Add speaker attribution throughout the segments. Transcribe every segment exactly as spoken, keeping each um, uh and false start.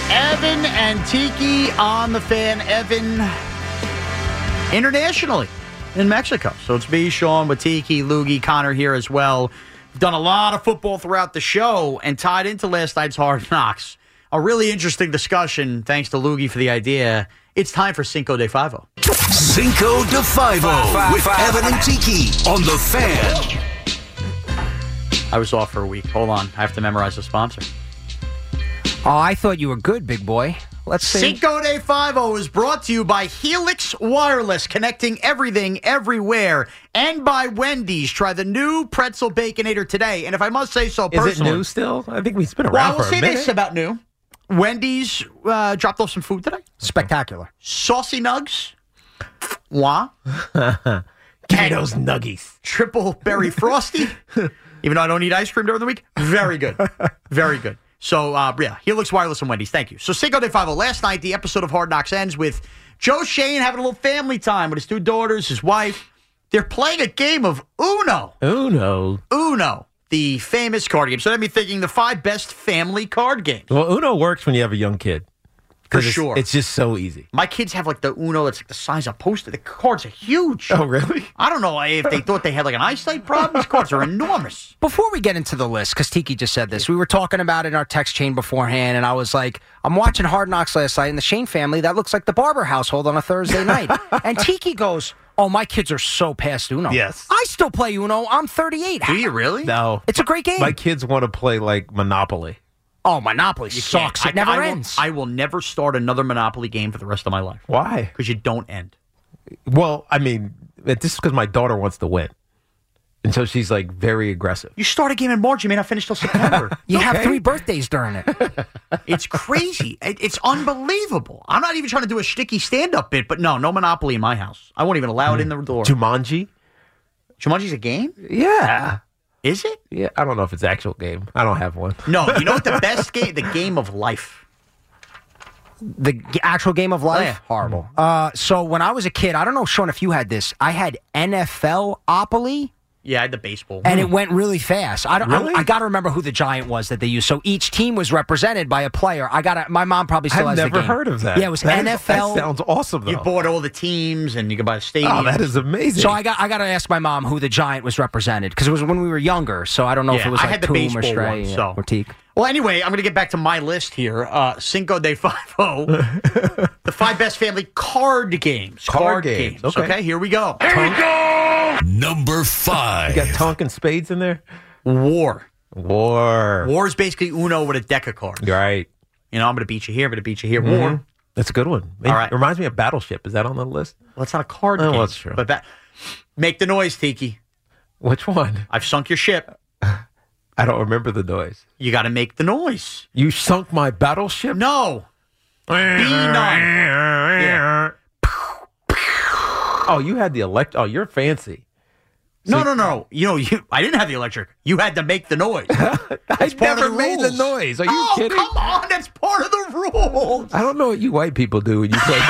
Speaker 1: Evan and Tiki on the Fan. Evan internationally in Mexico. So it's me, Sean, with Tiki, Loogie, Connor here as well. We've done a lot of football throughout the show and tied into last night's Hard Knocks. A really interesting discussion, thanks to Loogie for the idea. It's time for Cinco de Five-O.
Speaker 2: Cinco de Five-O with Evan and Tiki on the Fan.
Speaker 1: I was off for a week. Hold on. I have to memorize the sponsor.
Speaker 3: Oh, I thought you were good, big boy. Let's see.
Speaker 1: Cinco de Five-O is brought to you by Helix Wireless, connecting everything, everywhere, and by Wendy's. Try the new Pretzel Baconator today. And if I must say so personally.
Speaker 4: Is it new still? I think we've been around
Speaker 1: well, I will
Speaker 4: for a
Speaker 1: say
Speaker 4: minute.
Speaker 1: this about new. Wendy's uh, dropped off some food today.
Speaker 3: Spectacular.
Speaker 1: Saucy Nugs. Wah.
Speaker 4: Give me those nuggies.
Speaker 1: Triple Berry Frosty. Even though I don't eat ice cream during the week. Very good. Very good. So, uh, yeah, Helix Wireless and Wendy's. Thank you. So, Cinco de Five-O. Last night, the episode of Hard Knocks ends with Joe Shane having a little family time with his two daughters, his wife. They're playing a game of Uno.
Speaker 4: Uno.
Speaker 1: Uno, the famous card game. So, that made me thinking the five best family card games.
Speaker 4: Well, Uno works when you have a young kid.
Speaker 1: For
Speaker 4: it's,
Speaker 1: sure.
Speaker 4: It's just so easy.
Speaker 1: My kids have like the Uno that's like the size of a poster. The cards are huge.
Speaker 4: Oh, really?
Speaker 1: I don't know if they thought they had like an eyesight problem. These cards are enormous.
Speaker 3: Before we get into the list, because Tiki just said this, we were talking about it in our text chain beforehand, and I was like, I'm watching Hard Knocks last night, and the Shane family, that looks like the Barber household on a Thursday night. And Tiki goes, oh, my kids are so past Uno.
Speaker 4: Yes.
Speaker 3: I still play Uno. I'm thirty-eight.
Speaker 1: Do you really?
Speaker 4: No.
Speaker 3: It's a great game.
Speaker 4: My kids want to play like Monopoly.
Speaker 3: Oh, Monopoly
Speaker 1: You
Speaker 3: sucks.
Speaker 1: can't.
Speaker 3: It never
Speaker 1: I, I
Speaker 3: ends.
Speaker 1: Will, I will never start another Monopoly game for the rest of my life.
Speaker 4: Why?
Speaker 1: Because you don't end.
Speaker 4: Well, I mean, this is because my daughter wants to win. And so she's like very aggressive.
Speaker 1: You start a game in March, you may not finish till September.
Speaker 3: you
Speaker 4: Okay.
Speaker 3: have three birthdays during it.
Speaker 1: It's crazy. It, it's unbelievable. I'm not even trying to do a shticky stand-up bit, but no, no Monopoly in my house. I won't even allow it in the door.
Speaker 4: Jumanji?
Speaker 1: Jumanji's a game?
Speaker 4: Yeah.
Speaker 1: Is it?
Speaker 4: Yeah, I don't know if it's an actual game. I don't have one.
Speaker 1: No, you know what the best game? The game of life.
Speaker 3: The g- actual game of life?
Speaker 1: Oh, yeah.
Speaker 3: Horrible. Uh, so when I was a kid, I don't know, Sean, if you had this, I had N F L-opoly.
Speaker 1: Yeah, I had the baseball.
Speaker 3: And it went really fast. I don't.
Speaker 4: Really?
Speaker 3: I, I got to remember who the giant was that they used. So each team was represented by a player. I got. to My mom probably still
Speaker 4: I've
Speaker 3: has
Speaker 4: never
Speaker 3: the game.
Speaker 4: heard of that.
Speaker 3: Yeah, it was
Speaker 4: That is-
Speaker 3: N F L.
Speaker 4: that sounds awesome, though.
Speaker 1: You bought all the teams, and you could buy the stadium.
Speaker 4: Oh, that is amazing.
Speaker 3: So I got. I got to ask my mom who the giant was represented because it was when we were younger. So I don't know if
Speaker 1: Yeah,
Speaker 3: it was
Speaker 1: I
Speaker 3: like
Speaker 1: had the
Speaker 3: Toom or
Speaker 1: baseball
Speaker 3: Stray
Speaker 1: one,
Speaker 3: yeah,
Speaker 1: so.
Speaker 3: or Teak.
Speaker 1: Well, anyway, I'm going to get back to my list here. Uh, Cinco de Five-O. The five best family card games.
Speaker 4: Card games, okay.
Speaker 1: okay, here we go.
Speaker 2: Number five.
Speaker 4: You got Tonkin Spades in there?
Speaker 1: War.
Speaker 4: War.
Speaker 1: War is basically Uno with a deck of cards.
Speaker 4: Right.
Speaker 1: You know, I'm going to beat you here, I'm going to beat you here.
Speaker 4: Mm-hmm.
Speaker 1: War.
Speaker 4: That's a good one. It
Speaker 1: All right.
Speaker 4: reminds me of Battleship. Is that on the list?
Speaker 1: Well, it's not a card
Speaker 4: Oh,
Speaker 1: game.
Speaker 4: that's true.
Speaker 1: But that, make the noise, Tiki.
Speaker 4: Which one?
Speaker 1: I've sunk your ship.
Speaker 4: I don't remember the noise.
Speaker 1: You got to make the noise.
Speaker 4: You sunk my battleship?
Speaker 1: No. B nine. Yeah.
Speaker 4: Oh, you had the elect. Oh, you're fancy.
Speaker 1: No, no, no. You know, you. I didn't have the electric. You had to make the noise.
Speaker 4: I
Speaker 1: part of
Speaker 4: never
Speaker 1: the
Speaker 4: made the
Speaker 1: rules.
Speaker 4: noise. Are you
Speaker 1: oh,
Speaker 4: kidding?
Speaker 1: come on. That's part of the rules.
Speaker 4: I don't know what you white people do when you play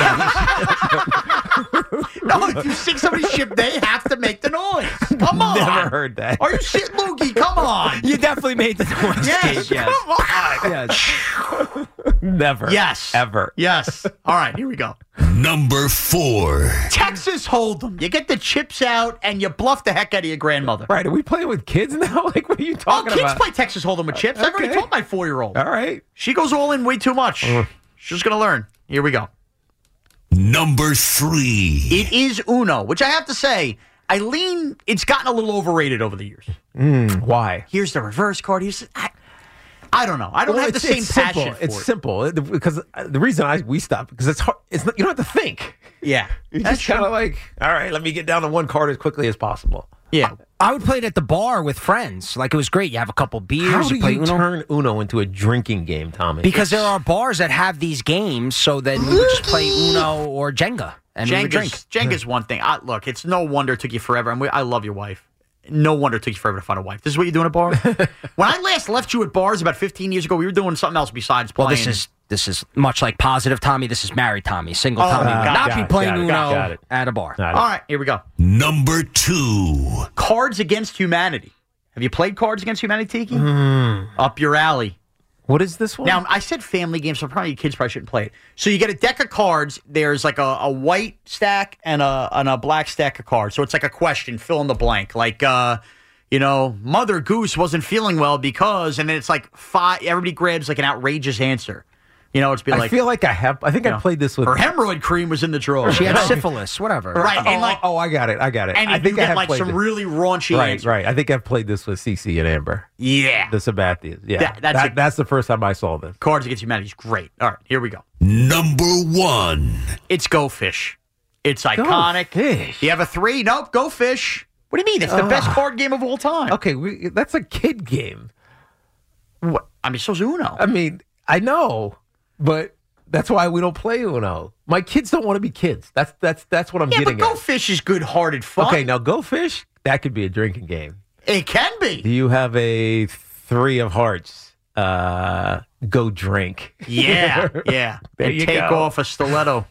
Speaker 4: battleship.
Speaker 1: No, if you sink somebody's ship, they have to make the noise. Come on.
Speaker 4: Never heard that.
Speaker 1: Are you shit, Loogie? Come on.
Speaker 3: You definitely made the noise.
Speaker 1: Yes.
Speaker 3: Teak, yes.
Speaker 1: Come on.
Speaker 3: Yes.
Speaker 4: Never.
Speaker 1: Yes.
Speaker 4: Ever.
Speaker 1: Yes. All right, here we go.
Speaker 2: Number four.
Speaker 1: Texas Hold'em. You get the chips out and you bluff the heck out of your grandmother.
Speaker 4: Right. Are we playing with kids now? Like, what are you
Speaker 1: Oh,
Speaker 4: talking
Speaker 1: kids
Speaker 4: about?
Speaker 1: play Texas Hold'em with chips. I've already
Speaker 4: Okay.
Speaker 1: taught my four-year-old.
Speaker 4: All right.
Speaker 1: She goes all in way too much.
Speaker 4: Uh.
Speaker 1: She's going to learn. Here we go.
Speaker 2: Number three.
Speaker 1: It is Uno, which I have to say, I lean, it's gotten a little overrated over the years.
Speaker 4: Mm, why?
Speaker 1: Here's the reverse card. Here's, I, I don't know. I don't
Speaker 4: Well,
Speaker 1: have the
Speaker 4: it's-
Speaker 1: same
Speaker 4: it's
Speaker 1: passion
Speaker 4: simple.
Speaker 1: for
Speaker 4: It's
Speaker 1: it.
Speaker 4: simple It- because uh, the reason I we stopped because it's hard. It's not, you don't have to think.
Speaker 1: Yeah.
Speaker 4: You
Speaker 1: That's
Speaker 4: just kind
Speaker 1: true.
Speaker 4: of like, all right, let me get down to one card as quickly as possible.
Speaker 1: Yeah.
Speaker 3: I would play it at the bar with friends. Like, it was great. You have a couple beers.
Speaker 4: How do
Speaker 3: you play
Speaker 4: you
Speaker 3: Uno.
Speaker 4: turn Uno into a drinking game, Tommy?
Speaker 3: Because there are bars that have these games, so then we would just play Uno or Jenga, and we would drink.
Speaker 1: Jenga's, Jenga's one thing. I, look, it's no wonder it took you forever. And we, I love your wife. No wonder it took you forever to find a wife. This is what you do in a bar? When I last left you at bars about fifteen years ago, we were doing something else besides
Speaker 3: Well,
Speaker 1: playing.
Speaker 3: this is this is much like positive Tommy. This is married Tommy. Single
Speaker 1: Oh,
Speaker 3: Tommy
Speaker 1: got
Speaker 3: would
Speaker 1: it,
Speaker 3: not
Speaker 4: got
Speaker 3: be
Speaker 4: it,
Speaker 3: playing
Speaker 4: got it,
Speaker 3: Uno
Speaker 4: got it.
Speaker 3: at a bar.
Speaker 4: Got it.
Speaker 1: All right, here we go.
Speaker 2: Number two.
Speaker 1: Cards Against Humanity. Have you played Cards Against Humanity, Tiki?
Speaker 4: Mm.
Speaker 1: Up your alley.
Speaker 4: What is this one?
Speaker 1: Now, I said family game, so probably kids probably shouldn't play it. So you get a deck of cards. There's like a, a white stack and a and a black stack of cards. So it's like a question, fill in the blank. Like, uh, you know, Mother Goose wasn't feeling well because, and then it's like five. Everybody grabs like an outrageous answer. You know, it's be like.
Speaker 4: I feel like I have. I think I played this with.
Speaker 1: Her hemorrhoid cream was in the drawer.
Speaker 3: She had syphilis, whatever.
Speaker 1: Right.
Speaker 4: Oh,
Speaker 1: And like,
Speaker 4: oh, I got it. I got it.
Speaker 1: and
Speaker 4: I
Speaker 1: you
Speaker 4: think I
Speaker 1: get
Speaker 4: have
Speaker 1: like
Speaker 4: played
Speaker 1: some
Speaker 4: this.
Speaker 1: really raunchy
Speaker 4: Right,
Speaker 1: answers.
Speaker 4: right. I think I've played this with Cece and Amber.
Speaker 1: Yeah.
Speaker 4: The Sabathians. Yeah.
Speaker 1: That- that's
Speaker 4: That-
Speaker 1: a-
Speaker 4: that's the first time I saw this.
Speaker 1: Cards Against Humanity is great. All right, here we go.
Speaker 2: Number one.
Speaker 1: It's Go Fish. It's iconic.
Speaker 4: Fish.
Speaker 1: You have a three? Nope, Go Fish. What do you mean? It's the best card game of all time.
Speaker 4: Okay, we, that's a kid game.
Speaker 1: What? I mean, so's Uno.
Speaker 4: I mean, I know, but that's why we don't play Uno. My kids don't want to be kids. That's that's that's what I'm
Speaker 1: yeah, but
Speaker 4: getting
Speaker 1: Go
Speaker 4: at.
Speaker 1: Fish is good-hearted fun.
Speaker 4: Okay, now Go Fish. That could be a drinking game.
Speaker 1: It can
Speaker 4: Do
Speaker 1: be.
Speaker 4: you have a three of hearts? Uh, go drink.
Speaker 1: Yeah, yeah.
Speaker 4: There
Speaker 1: and
Speaker 4: you
Speaker 1: take
Speaker 4: go.
Speaker 1: off a stiletto.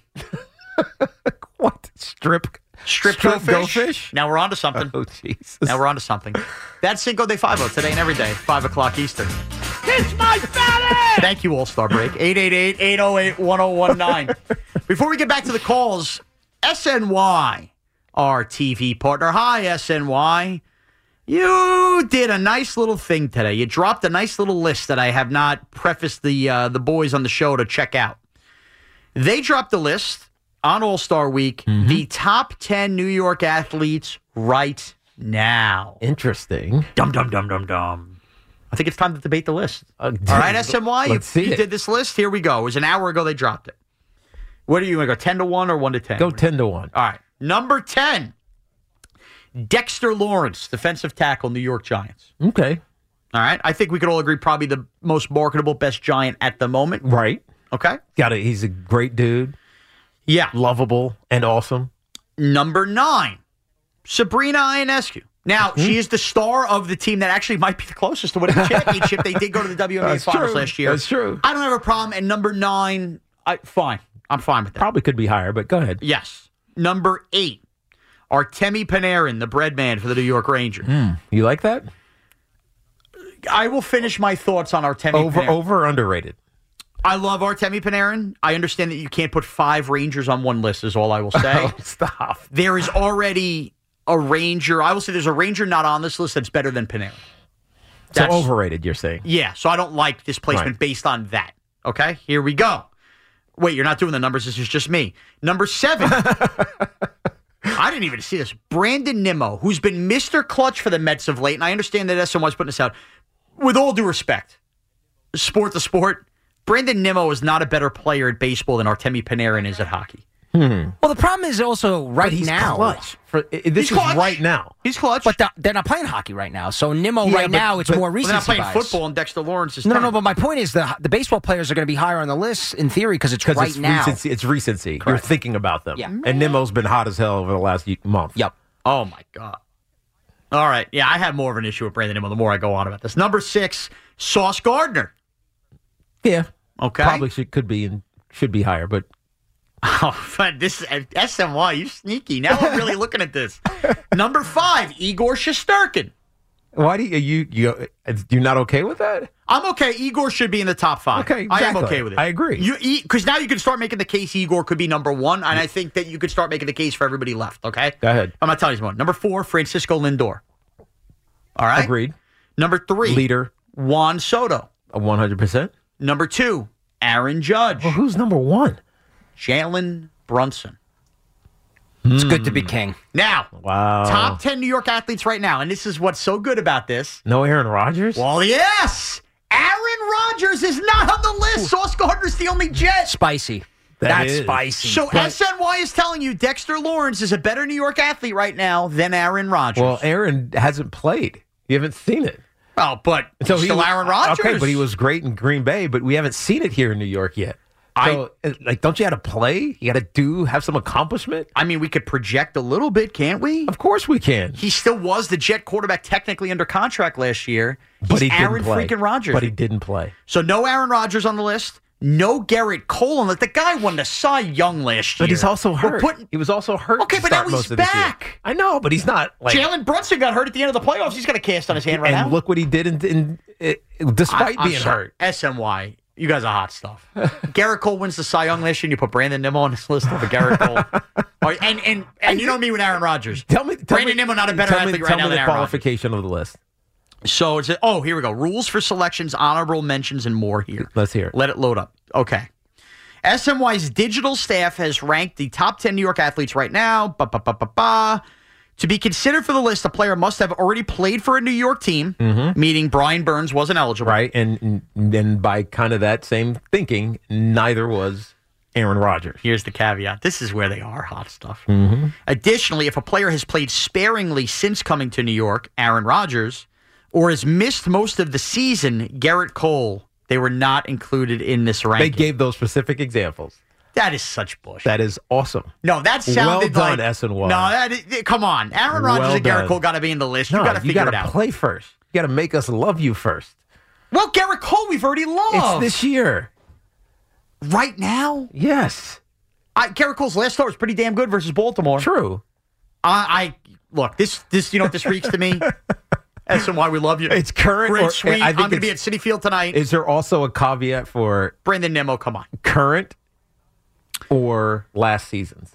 Speaker 4: What strip?
Speaker 1: Strip,
Speaker 4: Strip
Speaker 1: Go
Speaker 4: Go
Speaker 1: Fish.
Speaker 4: Fish?
Speaker 1: Now we're on to something.
Speaker 4: Oh Jesus!
Speaker 1: Now we're on to something. That's Cinco de Five today and every day, five o'clock Eastern. It's my fatty! Thank you, All-Star Break. eight eight eight, eight oh eight, one oh one nine. Before we get back to the calls, S N Y, our T V partner. Hi, S N Y. You did a nice little thing today. You dropped a nice little list that I have not prefaced the uh, the boys on the show to check out. They dropped a list on All-Star Week,
Speaker 4: Mm-hmm.
Speaker 1: the top ten New York athletes right now.
Speaker 4: Interesting.
Speaker 1: Dum, dum, dum, dum, dum. I think it's time to debate the list.
Speaker 4: Uh,
Speaker 1: All right, S M Y, you,
Speaker 4: Let's see
Speaker 1: you
Speaker 4: it.
Speaker 1: did this list. Here we go. It was an hour ago they dropped it. What do you want to go, ten to one or one to ten?
Speaker 4: Go ten to one.
Speaker 1: All right. Number ten, Dexter Lawrence, defensive tackle, New York Giants.
Speaker 4: Okay.
Speaker 1: All right. I think we could all agree probably the most marketable, best Giant at the moment.
Speaker 4: Right.
Speaker 1: Okay.
Speaker 4: Got it. He's a great dude,
Speaker 1: Yeah.
Speaker 4: lovable and awesome.
Speaker 1: Number nine, Sabrina Ionescu. Now,
Speaker 4: Mm-hmm.
Speaker 1: she is the star of the team that actually might be the closest to winning the championship. They did go to the W N B A
Speaker 4: That's
Speaker 1: Finals
Speaker 4: true.
Speaker 1: last year.
Speaker 4: That's true.
Speaker 1: I don't have a problem. And number nine, I, fine. I'm fine with that.
Speaker 4: Probably could be higher, but go ahead.
Speaker 1: Yes. Number eight, Artemi Panarin, the bread man for the New York Rangers.
Speaker 4: You like that?
Speaker 1: I will finish my thoughts on Artemi
Speaker 4: Over,
Speaker 1: Panarin.
Speaker 4: over, or underrated.
Speaker 1: I love Artemi Panarin. I understand that you can't put five Rangers on one list, is all I will say.
Speaker 4: Oh, stop.
Speaker 1: There is already a Ranger. I will say there's a Ranger not on this list that's better than Panarin.
Speaker 4: So
Speaker 1: That's-
Speaker 4: overrated, you're saying?
Speaker 1: Yeah, so I don't like this placement
Speaker 4: Right.
Speaker 1: based on that. Okay, here we go. Wait, you're not doing the numbers. This is just me. Number seven. I didn't even see this. Brandon Nimmo, who's been Mister Clutch for the Mets of late, and I understand that S M Y's putting this out. With all due respect, sport to sport, Brandon Nimmo is not a better player at baseball than Artemi Panarin is at hockey.
Speaker 3: Well, the problem is also right
Speaker 4: But he's
Speaker 3: now.
Speaker 4: clutch. For, i- this
Speaker 1: He's
Speaker 4: is
Speaker 1: clutch.
Speaker 4: right now.
Speaker 1: He's clutch.
Speaker 3: But the, they're not playing hockey right now. So Nimmo
Speaker 4: Yeah,
Speaker 3: right
Speaker 4: but-
Speaker 3: now, it's
Speaker 4: but-
Speaker 3: more
Speaker 1: Well, they're
Speaker 3: recency
Speaker 1: not playing
Speaker 3: bias.
Speaker 1: football, and Dexter Lawrence is
Speaker 3: No, no,
Speaker 1: ten.
Speaker 3: no. But my point is the the baseball players are going to be higher on the list in theory because it's
Speaker 4: Because
Speaker 3: right
Speaker 4: it's
Speaker 3: now.
Speaker 4: recency. It's recency. You're
Speaker 3: Correct.
Speaker 4: thinking about them.
Speaker 3: Yeah.
Speaker 4: And Nimmo's been hot as hell over the last ye- month.
Speaker 3: Yep.
Speaker 1: Oh, my God. All right. Yeah, I have more of an issue with Brandon Nimmo the more I go on about this. Number six, Sauce Gardner.
Speaker 4: Yeah.
Speaker 1: Okay.
Speaker 4: Probably should, could be and should be higher, but
Speaker 1: Oh, fun. This is S M Y. You sneaky. Now I'm really looking at this. Number five, Igor Shesterkin.
Speaker 4: why do you you you you're not okay with that?
Speaker 1: I'm okay. Igor should be in the top five.
Speaker 4: Okay,
Speaker 1: I am
Speaker 4: exactly.
Speaker 1: okay with it.
Speaker 4: I agree.
Speaker 1: You because now you can start making the case Igor could be number one, and I think that you could start making the case for everybody left. Okay.
Speaker 4: Go ahead.
Speaker 1: I'm not telling you one. Number four, Francisco Lindor. All right.
Speaker 4: Agreed.
Speaker 1: Number three,
Speaker 4: Leader,
Speaker 1: Juan Soto.
Speaker 4: one hundred percent.
Speaker 1: Number two, Aaron Judge.
Speaker 4: Well, who's number one?
Speaker 1: Jalen Brunson.
Speaker 3: It's good to be king.
Speaker 1: Now,
Speaker 4: Wow.
Speaker 1: top ten New York athletes right now, and this is what's so good about this.
Speaker 4: No Aaron Rodgers?
Speaker 1: Well, yes, Aaron Rodgers is not on the list. Sauce Gardner's the only Jet.
Speaker 3: Spicy.
Speaker 4: That
Speaker 3: That's
Speaker 4: is.
Speaker 3: spicy.
Speaker 1: So S N Y is telling you Dexter Lawrence is a better New York athlete right now than Aaron Rodgers.
Speaker 4: Well, Aaron hasn't played. You haven't seen it.
Speaker 1: oh, but
Speaker 4: So
Speaker 1: he's
Speaker 4: he
Speaker 1: still
Speaker 4: was-
Speaker 1: Aaron Rodgers.
Speaker 4: Okay, but he was great in Green Bay, but we haven't seen it here in New York yet. So, uh, like, don't you have to play? You got to do, have some accomplishment?
Speaker 1: I mean, we could project a little bit, can't we?
Speaker 4: Of course we can.
Speaker 1: He still was the Jet quarterback technically under contract last year. He's
Speaker 4: But he
Speaker 1: Aaron
Speaker 4: didn't play.
Speaker 1: freaking Rodgers.
Speaker 4: But he didn't play.
Speaker 1: So no Aaron Rodgers on the list. no Garrett Cole. And like the guy won the Cy Young last year.
Speaker 4: But he's also
Speaker 1: We're
Speaker 4: hurt.
Speaker 1: putting-
Speaker 4: he was also hurt.
Speaker 1: Okay,
Speaker 4: to
Speaker 1: but
Speaker 4: start
Speaker 1: now
Speaker 4: most
Speaker 1: he's
Speaker 4: of this year.
Speaker 1: back.
Speaker 4: I know, but he's not like.
Speaker 1: Jalen Brunson got hurt at the end of the playoffs. He's got a cast on his hand right
Speaker 4: and
Speaker 1: now.
Speaker 4: look what he did in, in, in despite
Speaker 1: I- I'm
Speaker 4: being
Speaker 1: sorry.
Speaker 4: hurt.
Speaker 1: S M Y, you guys are hot stuff. Garrett Cole wins the Cy Young last year, and you put Brandon Nimmo on this list over Garrett Cole. Oh, and and and you know me with Aaron Rodgers.
Speaker 4: Tell me, tell
Speaker 1: Brandon
Speaker 4: me,
Speaker 1: Nimmo not a better
Speaker 4: tell me,
Speaker 1: athlete right
Speaker 4: tell
Speaker 1: now
Speaker 4: me
Speaker 1: than
Speaker 4: the
Speaker 1: Aaron Rodgers.
Speaker 4: qualification of the list.
Speaker 1: So it's oh here we go. Rules for selections, honorable mentions, and more here.
Speaker 4: Let's hear it.
Speaker 1: Let it load up. Okay. S M Y's digital staff has ranked the top ten New York athletes right now. Ba, ba, ba, ba, ba. To be considered for the list, a player must have already played for a New York team,
Speaker 4: Mm-hmm.
Speaker 1: meaning Brian Burns wasn't eligible.
Speaker 4: Right, and and by kind of that same thinking, neither was Aaron Rodgers.
Speaker 1: Here's the caveat. This is where they are hot stuff.
Speaker 4: Mm-hmm.
Speaker 1: Additionally, if a player has played sparingly since coming to New York, Aaron Rodgers, or has missed most of the season, Garrett Cole, they were not included in this ranking.
Speaker 4: They gave those specific examples.
Speaker 1: That is such bullshit.
Speaker 4: That is awesome.
Speaker 1: No, that sounded
Speaker 4: well done,
Speaker 1: like
Speaker 4: S N Y.
Speaker 1: No, that is, come on, Aaron Rodgers
Speaker 4: Well
Speaker 1: and Garrett
Speaker 4: done.
Speaker 1: Cole got to be in the list.
Speaker 4: No,
Speaker 1: you got to
Speaker 4: you
Speaker 1: figure
Speaker 4: got
Speaker 1: it out.
Speaker 4: to play first. You got to make us love you first.
Speaker 1: Well, Garrett Cole, we've already loved
Speaker 4: It's this year.
Speaker 1: right now.
Speaker 4: Yes,
Speaker 1: I, Garrett Cole's last start was pretty damn good versus Baltimore.
Speaker 4: true.
Speaker 1: I, I look this. This you know what this reeks to me. S and Y, we love you.
Speaker 4: It's current.
Speaker 1: Great,
Speaker 4: or,
Speaker 1: sweet.
Speaker 4: I
Speaker 1: I'm
Speaker 4: think
Speaker 1: going to be at
Speaker 4: it's-
Speaker 1: City Field tonight.
Speaker 4: Is there also a caveat for
Speaker 1: Brandon Nimmo, come on.
Speaker 4: current or last season's?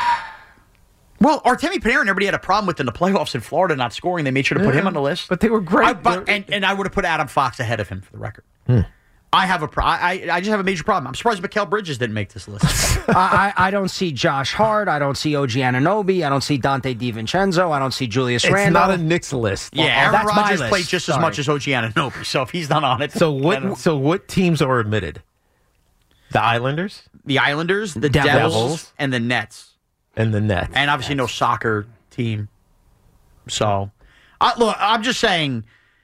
Speaker 1: Well, Artemi Panarin, everybody had a problem with in the playoffs in Florida not scoring. They made sure to put him on the list.
Speaker 4: But they were great.
Speaker 1: I, but, and, and I would have put Adam Fox ahead of him for the record. I have a pro- I, I just have a major problem. I'm surprised Mikal Bridges didn't make this list.
Speaker 3: I, I I don't see Josh Hart. I don't see O G Anunoby. I don't see Dante DiVincenzo. I don't see Julius
Speaker 4: it's
Speaker 3: Randle.
Speaker 4: not a Knicks list.
Speaker 1: yeah,
Speaker 3: oh,
Speaker 1: Aaron
Speaker 3: that's my
Speaker 1: Rodgers
Speaker 3: list.
Speaker 1: played just as
Speaker 3: Sorry.
Speaker 1: much as O G Anunoby, so if he's not on it,
Speaker 4: So
Speaker 1: I don't
Speaker 4: what?
Speaker 1: know.
Speaker 4: So what teams are admitted? The Islanders
Speaker 1: The Islanders, the
Speaker 3: Devils.
Speaker 1: Devils, and the Nets,
Speaker 4: and the Nets.
Speaker 1: and obviously no soccer team. So, I, look, I'm just saying,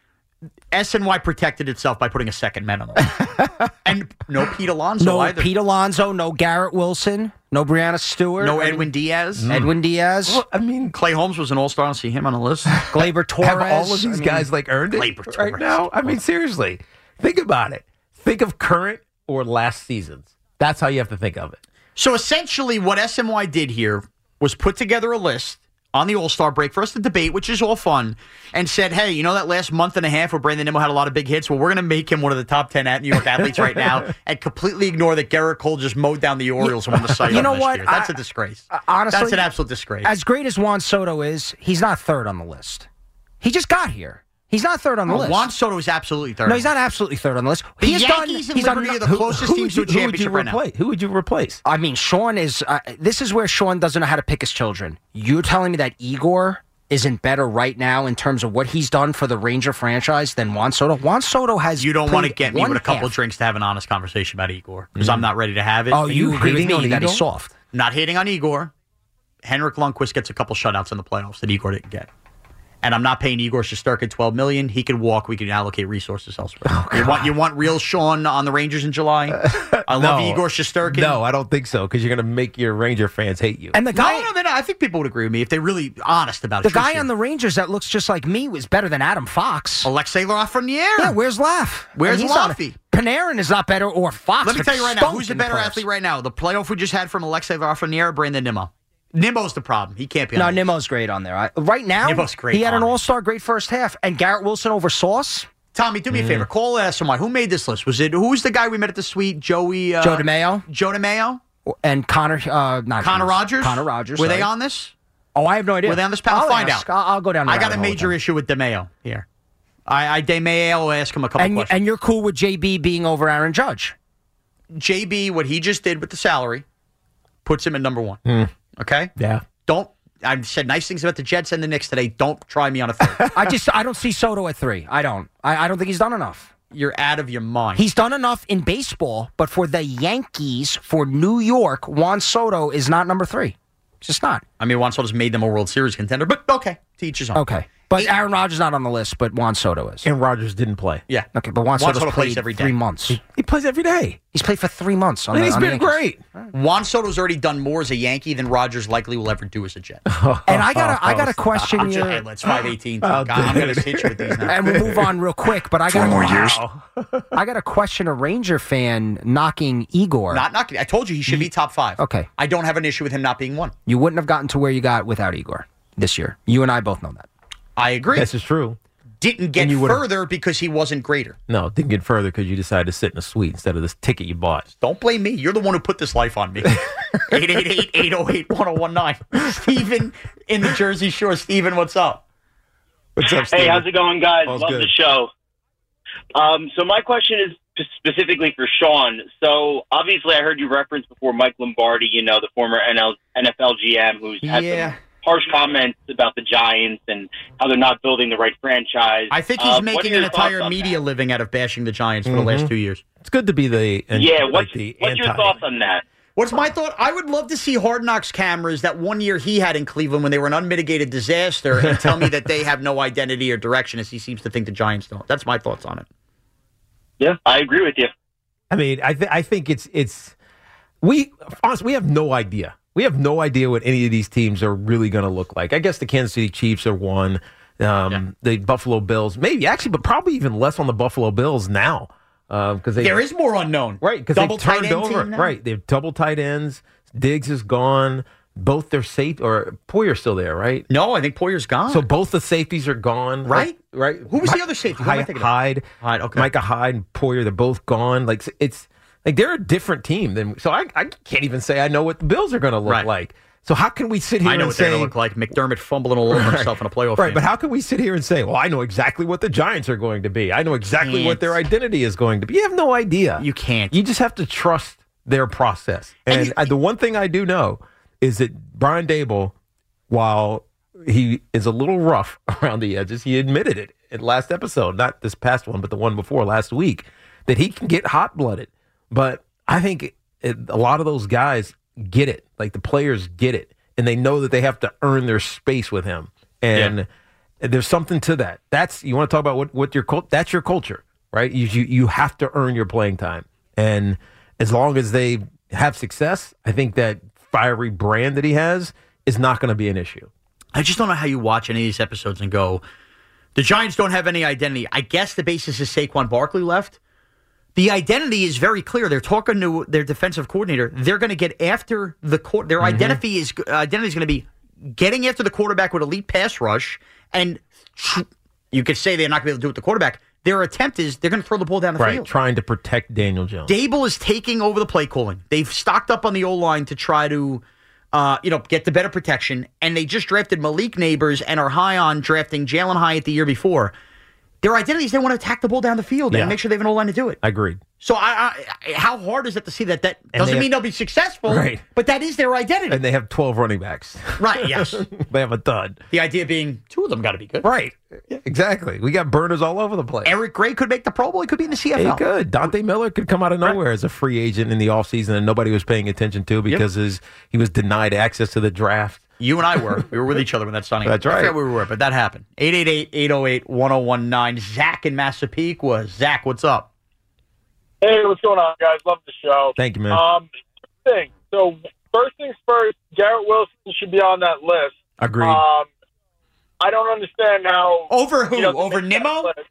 Speaker 1: S N Y protected itself by putting a second man on the list, and no Pete Alonso
Speaker 3: no
Speaker 1: either.
Speaker 3: Pete Alonso. No Garrett Wilson. No Brianna Stewart.
Speaker 1: no
Speaker 3: I mean,
Speaker 1: Edwin Diaz.
Speaker 3: Edwin Diaz.
Speaker 4: Well, I mean,
Speaker 1: Clay Holmes was an all-star. I don't see him on the list.
Speaker 3: Glaber Torres.
Speaker 4: have all of these
Speaker 3: I mean,
Speaker 4: guys like earned it
Speaker 1: Glaber
Speaker 4: right
Speaker 1: Torres.
Speaker 4: now? I mean, seriously, think about it. Think of current or last seasons. That's how you have to think of it.
Speaker 1: So essentially, what S M Y did here was put together a list on the All-Star break for us to debate, which is all fun, and said, hey, you know that last month and a half where Brandon Nimmo had a lot of big hits? Well, we're going to make him one of the top ten at New York athletes right now and completely ignore that Garrett Cole just mowed down the Orioles and won the Cy
Speaker 3: You
Speaker 1: Young
Speaker 3: know
Speaker 1: this
Speaker 3: what?
Speaker 1: year. That's
Speaker 3: I-
Speaker 1: a disgrace.
Speaker 3: uh, honestly,
Speaker 1: That's an absolute disgrace.
Speaker 3: As great as Juan Soto is, he's not third on the list. He just got here. He's not third on the
Speaker 1: No,
Speaker 3: list.
Speaker 1: Juan Soto is absolutely third.
Speaker 3: no, he's not absolutely third on the list.
Speaker 1: The
Speaker 3: He's
Speaker 1: Yankees
Speaker 3: done,
Speaker 1: and
Speaker 3: he's done
Speaker 1: Liberty are
Speaker 3: no-
Speaker 1: the closest
Speaker 4: Who
Speaker 1: teams
Speaker 4: would
Speaker 1: to
Speaker 4: you,
Speaker 1: a
Speaker 4: who would you
Speaker 1: championship right now.
Speaker 4: replace? Who would you replace?
Speaker 3: I mean, Sean is. Uh, this is where Sean doesn't know how to pick his children. You're telling me that Igor isn't better right now in terms of what he's done for the Ranger franchise than Juan Soto? Juan Soto has.
Speaker 1: You don't want to
Speaker 3: played
Speaker 1: get me
Speaker 3: one
Speaker 1: with a couple
Speaker 3: half.
Speaker 1: drinks to have an honest conversation about Igor because I'm not ready to have it.
Speaker 3: Oh, you,
Speaker 4: you
Speaker 3: agree with
Speaker 4: hating
Speaker 3: me
Speaker 4: on
Speaker 3: that he's
Speaker 4: Igor?
Speaker 3: soft?
Speaker 1: Not hating on Igor. Henrik Lundqvist gets a couple shutouts in the playoffs that Igor didn't get. And I'm not paying Igor Shesterkin twelve million dollars. He could walk. We can allocate resources elsewhere.
Speaker 3: Oh,
Speaker 1: you want you want real Sean on the Rangers in July? I love
Speaker 4: No.
Speaker 1: Igor Shesterkin.
Speaker 4: No, I don't think so because you're going to make your Ranger fans hate you.
Speaker 3: And the
Speaker 1: no,
Speaker 3: guy,
Speaker 1: no, no, I think people would agree with me if they're really honest about
Speaker 3: the
Speaker 1: it.
Speaker 3: guy on the Rangers that looks just like me was better than Adam Fox.
Speaker 1: Alexei Lafreniere.
Speaker 3: Yeah, where's Laugh?
Speaker 1: Where's
Speaker 3: And he's not-
Speaker 1: Laffy?
Speaker 3: Panarin is not better, or Fox.
Speaker 1: Let me
Speaker 3: but
Speaker 1: tell you right now,
Speaker 3: stunk
Speaker 1: who's the
Speaker 3: in
Speaker 1: better
Speaker 3: playoffs.
Speaker 1: athlete right now? The playoff we just had from Alexei Lafreniere or Brandon Nimmo? Nimmo's the problem. He can't be on
Speaker 3: No,
Speaker 1: the list.
Speaker 3: Nimmo's great on there. I, right now,
Speaker 1: Nimmo's great
Speaker 3: he had an
Speaker 1: on it.
Speaker 3: all-star great first half, and Garrett Wilson over Sauce.
Speaker 1: Tommy, do me a favor. Call S M Y. Who made this list? Was it who's the guy we met at the suite? Joey. Uh,
Speaker 3: Joe DeMayo
Speaker 1: Joe DeMayo.
Speaker 3: and Connor, uh, not
Speaker 1: Connor
Speaker 3: Hughes.
Speaker 1: Rogers.
Speaker 3: Connor Rogers.
Speaker 1: Were
Speaker 3: sorry.
Speaker 1: they on this?
Speaker 3: Oh, I have no idea.
Speaker 1: Were they on this panel?
Speaker 3: I'll
Speaker 1: Find
Speaker 3: ask.
Speaker 1: out.
Speaker 3: I'll, I'll go down. the
Speaker 1: I got a
Speaker 3: rabbit hole with
Speaker 1: major
Speaker 3: them.
Speaker 1: issue with DeMayo here. I, I DeMayo will ask him a couple
Speaker 3: And,
Speaker 1: questions.
Speaker 3: and you're cool with J B being over Aaron Judge.
Speaker 1: J B, what he just did with the salary, puts him at number one.
Speaker 3: Hmm.
Speaker 1: Okay.
Speaker 4: yeah.
Speaker 1: Don't. I've said nice things about the Jets and the Knicks today. Don't try me on a third.
Speaker 3: I just I don't see Soto at three. I don't. I, I don't think he's done enough.
Speaker 1: You're out of your mind.
Speaker 3: He's done enough in baseball, but for the Yankees, for New York, Juan Soto is not number three. It's just not.
Speaker 1: I mean, Juan Soto's made them a World Series contender, but okay, to each his own.
Speaker 3: Okay. But
Speaker 1: eight,
Speaker 3: Aaron Rodgers not on the list, but Juan Soto is.
Speaker 4: And Rodgers didn't play.
Speaker 1: yeah.
Speaker 3: Okay, but Juan,
Speaker 1: Juan
Speaker 3: Soto's
Speaker 1: Soto plays
Speaker 3: played
Speaker 1: every day.
Speaker 3: three months.
Speaker 4: He, he plays every day.
Speaker 3: He's played for three months. On
Speaker 4: And
Speaker 3: the,
Speaker 4: he's
Speaker 3: on
Speaker 4: been
Speaker 3: the Yankees.
Speaker 4: great.
Speaker 1: Juan Soto's already done more as a Yankee than Rodgers likely will ever do as a Jet.
Speaker 3: And I got a, I got a question
Speaker 1: I'm just,
Speaker 3: here.
Speaker 1: hey, let's five eighteen.
Speaker 4: Oh,
Speaker 1: God, I'm going
Speaker 4: dude.
Speaker 1: to hit you with these now.
Speaker 3: And we'll move on real quick, but I got
Speaker 5: more years.
Speaker 3: I got a question. A Ranger fan knocking Igor.
Speaker 1: Not knocking. I told you he should be top five.
Speaker 3: Okay.
Speaker 1: I don't have an issue with him not being one.
Speaker 3: You wouldn't have gotten to where you got without Igor this year. You and I both know that.
Speaker 1: I agree.
Speaker 4: This is true.
Speaker 1: Didn't get
Speaker 4: And you would've-
Speaker 1: further because he wasn't greater.
Speaker 4: No, didn't get further because you decided to sit in a suite instead of this ticket you bought.
Speaker 1: Don't blame me. You're the one who put this life on me. eight eight eight, eight oh eight, one oh one nine. Steven in the Jersey Shore. Steven, what's up?
Speaker 4: What's up,
Speaker 6: Hey, how's it going, guys?
Speaker 4: All's
Speaker 6: Love
Speaker 4: good.
Speaker 6: the show. Um, so my question is p- specifically for Sean. So obviously I heard you reference before Mike Lombardi, you know, the former N L, N F L G M who's had
Speaker 1: Yeah.
Speaker 6: some harsh comments about the Giants and how they're not building the right franchise.
Speaker 1: I think he's
Speaker 6: Um, what are
Speaker 1: making
Speaker 6: your
Speaker 1: an
Speaker 6: thoughts
Speaker 1: entire
Speaker 6: on
Speaker 1: media
Speaker 6: that?
Speaker 1: living out of bashing the Giants for the last two years.
Speaker 4: It's good to be the and,
Speaker 6: Yeah,
Speaker 4: like
Speaker 6: what's,
Speaker 4: the
Speaker 6: what's your
Speaker 4: anti-
Speaker 6: thoughts on that?
Speaker 1: What's my thought? I would love to see Hard Knocks cameras that one year he had in Cleveland when they were an unmitigated disaster and tell me that they have no identity or direction as he seems to think the Giants don't. That's my thoughts on it.
Speaker 6: Yeah, I agree with you.
Speaker 4: I mean, I th- I think it's it's we honestly we have no idea. We have no idea what any of these teams are really going to look like. I guess the Kansas City Chiefs are one. Um,
Speaker 1: Yeah.
Speaker 4: The Buffalo Bills, maybe actually, but probably even less on the Buffalo Bills now because they
Speaker 1: There is more unknown.
Speaker 4: right because
Speaker 1: Double
Speaker 4: they turned
Speaker 1: tight end
Speaker 4: over
Speaker 1: team now?
Speaker 4: right. They have double tight ends. Diggs is gone. Both their safe or Poyer's still there, right?
Speaker 1: No, I think Poyer's gone.
Speaker 4: So both the safeties are gone,
Speaker 1: Right?
Speaker 4: Right.
Speaker 1: Who was the
Speaker 4: Mi-
Speaker 1: other safety? Who am I
Speaker 4: Hyde,
Speaker 1: thinking of?
Speaker 4: Hyde,
Speaker 1: Hyde, okay.
Speaker 4: Micah Hyde and Poyer. They're both gone. Like it's like they're a different team than. So I, I can't even say I know what the Bills are going to look
Speaker 1: Right.
Speaker 4: like. So how can we sit here
Speaker 1: I know
Speaker 4: and
Speaker 1: what they're
Speaker 4: say
Speaker 1: going to look like. McDermott fumbling all over himself in a playoff
Speaker 4: right?
Speaker 1: game.
Speaker 4: But how can we sit here and say, well, I know exactly what the Giants are going to be. I know exactly
Speaker 1: Can't.
Speaker 4: what their identity is going to be. You have no idea.
Speaker 1: You can't.
Speaker 4: You just have to trust their process. And,
Speaker 1: And you-
Speaker 4: I, the one thing I do know is that Brian Dable, while he is a little rough around the edges, he admitted it in last episode, not this past one, but the one before last week, that he can get hot-blooded. But I think it, a lot of those guys get it. Like the players get it. And they know that they have to earn their space with him. And
Speaker 1: Yeah.
Speaker 4: there's something to that. That's you want to talk about what, what your cult that's your culture, right? You, you you have to earn your playing time. And as long as they have success, I think that fiery brand that he has is not going to be an issue.
Speaker 1: I just don't know how you watch any of these episodes and go, the Giants don't have any identity. I guess the basis is Saquon Barkley left. The identity is very clear. They're talking to their defensive coordinator. They're going to get after the court. Their
Speaker 4: Mm-hmm.
Speaker 1: identity is identity is going to be getting after the quarterback with elite pass rush. And you could say they're not going to be able to do it with the quarterback. Their attempt is they're going to throw the ball down the
Speaker 4: Right,
Speaker 1: field.
Speaker 4: trying to protect Daniel Jones.
Speaker 1: Dable is taking over the play calling. They've stocked up on the O-line to try to, uh, you know, get the better protection. And they just drafted Malik Neighbors and are high on drafting Jalen Hyatt the year before. Their identity is they want to attack the ball down the field
Speaker 4: Yeah.
Speaker 1: and make sure they have an O-line to do it.
Speaker 4: Agreed.
Speaker 1: So I, I, how hard is it to see that? That
Speaker 4: And
Speaker 1: doesn't
Speaker 4: they
Speaker 1: mean
Speaker 4: have-
Speaker 1: they'll be successful,
Speaker 4: Right.
Speaker 1: but that is their identity.
Speaker 4: And they have twelve running backs.
Speaker 1: Right, yes.
Speaker 4: They have a dud.
Speaker 1: The idea being two of them got to be good.
Speaker 4: Right. Exactly. We got burners all over the place.
Speaker 1: Eric Gray could make the Pro Bowl. He could be in the C F
Speaker 4: He
Speaker 1: L.
Speaker 4: could. Dante Miller could come out of nowhere as a free agent in the offseason and nobody was paying attention to because his, he was denied access to the draft.
Speaker 1: You and I were. We were with each other when that signing.
Speaker 4: That's
Speaker 1: I
Speaker 4: right.
Speaker 1: forget where we were, but that happened. eight eight eight, eight oh eight, one oh one nine. Zach in Massapequa. Zach, what's up?
Speaker 5: Hey, what's going on, guys? Love the show.
Speaker 4: Thank you, man.
Speaker 5: Um, thing. So first things first, Garrett Wilson should be on that list.
Speaker 4: Agreed.
Speaker 5: Um, I don't understand how.
Speaker 1: Over who?
Speaker 5: he doesn't
Speaker 1: Over
Speaker 5: make that
Speaker 1: Nimmo?
Speaker 5: list.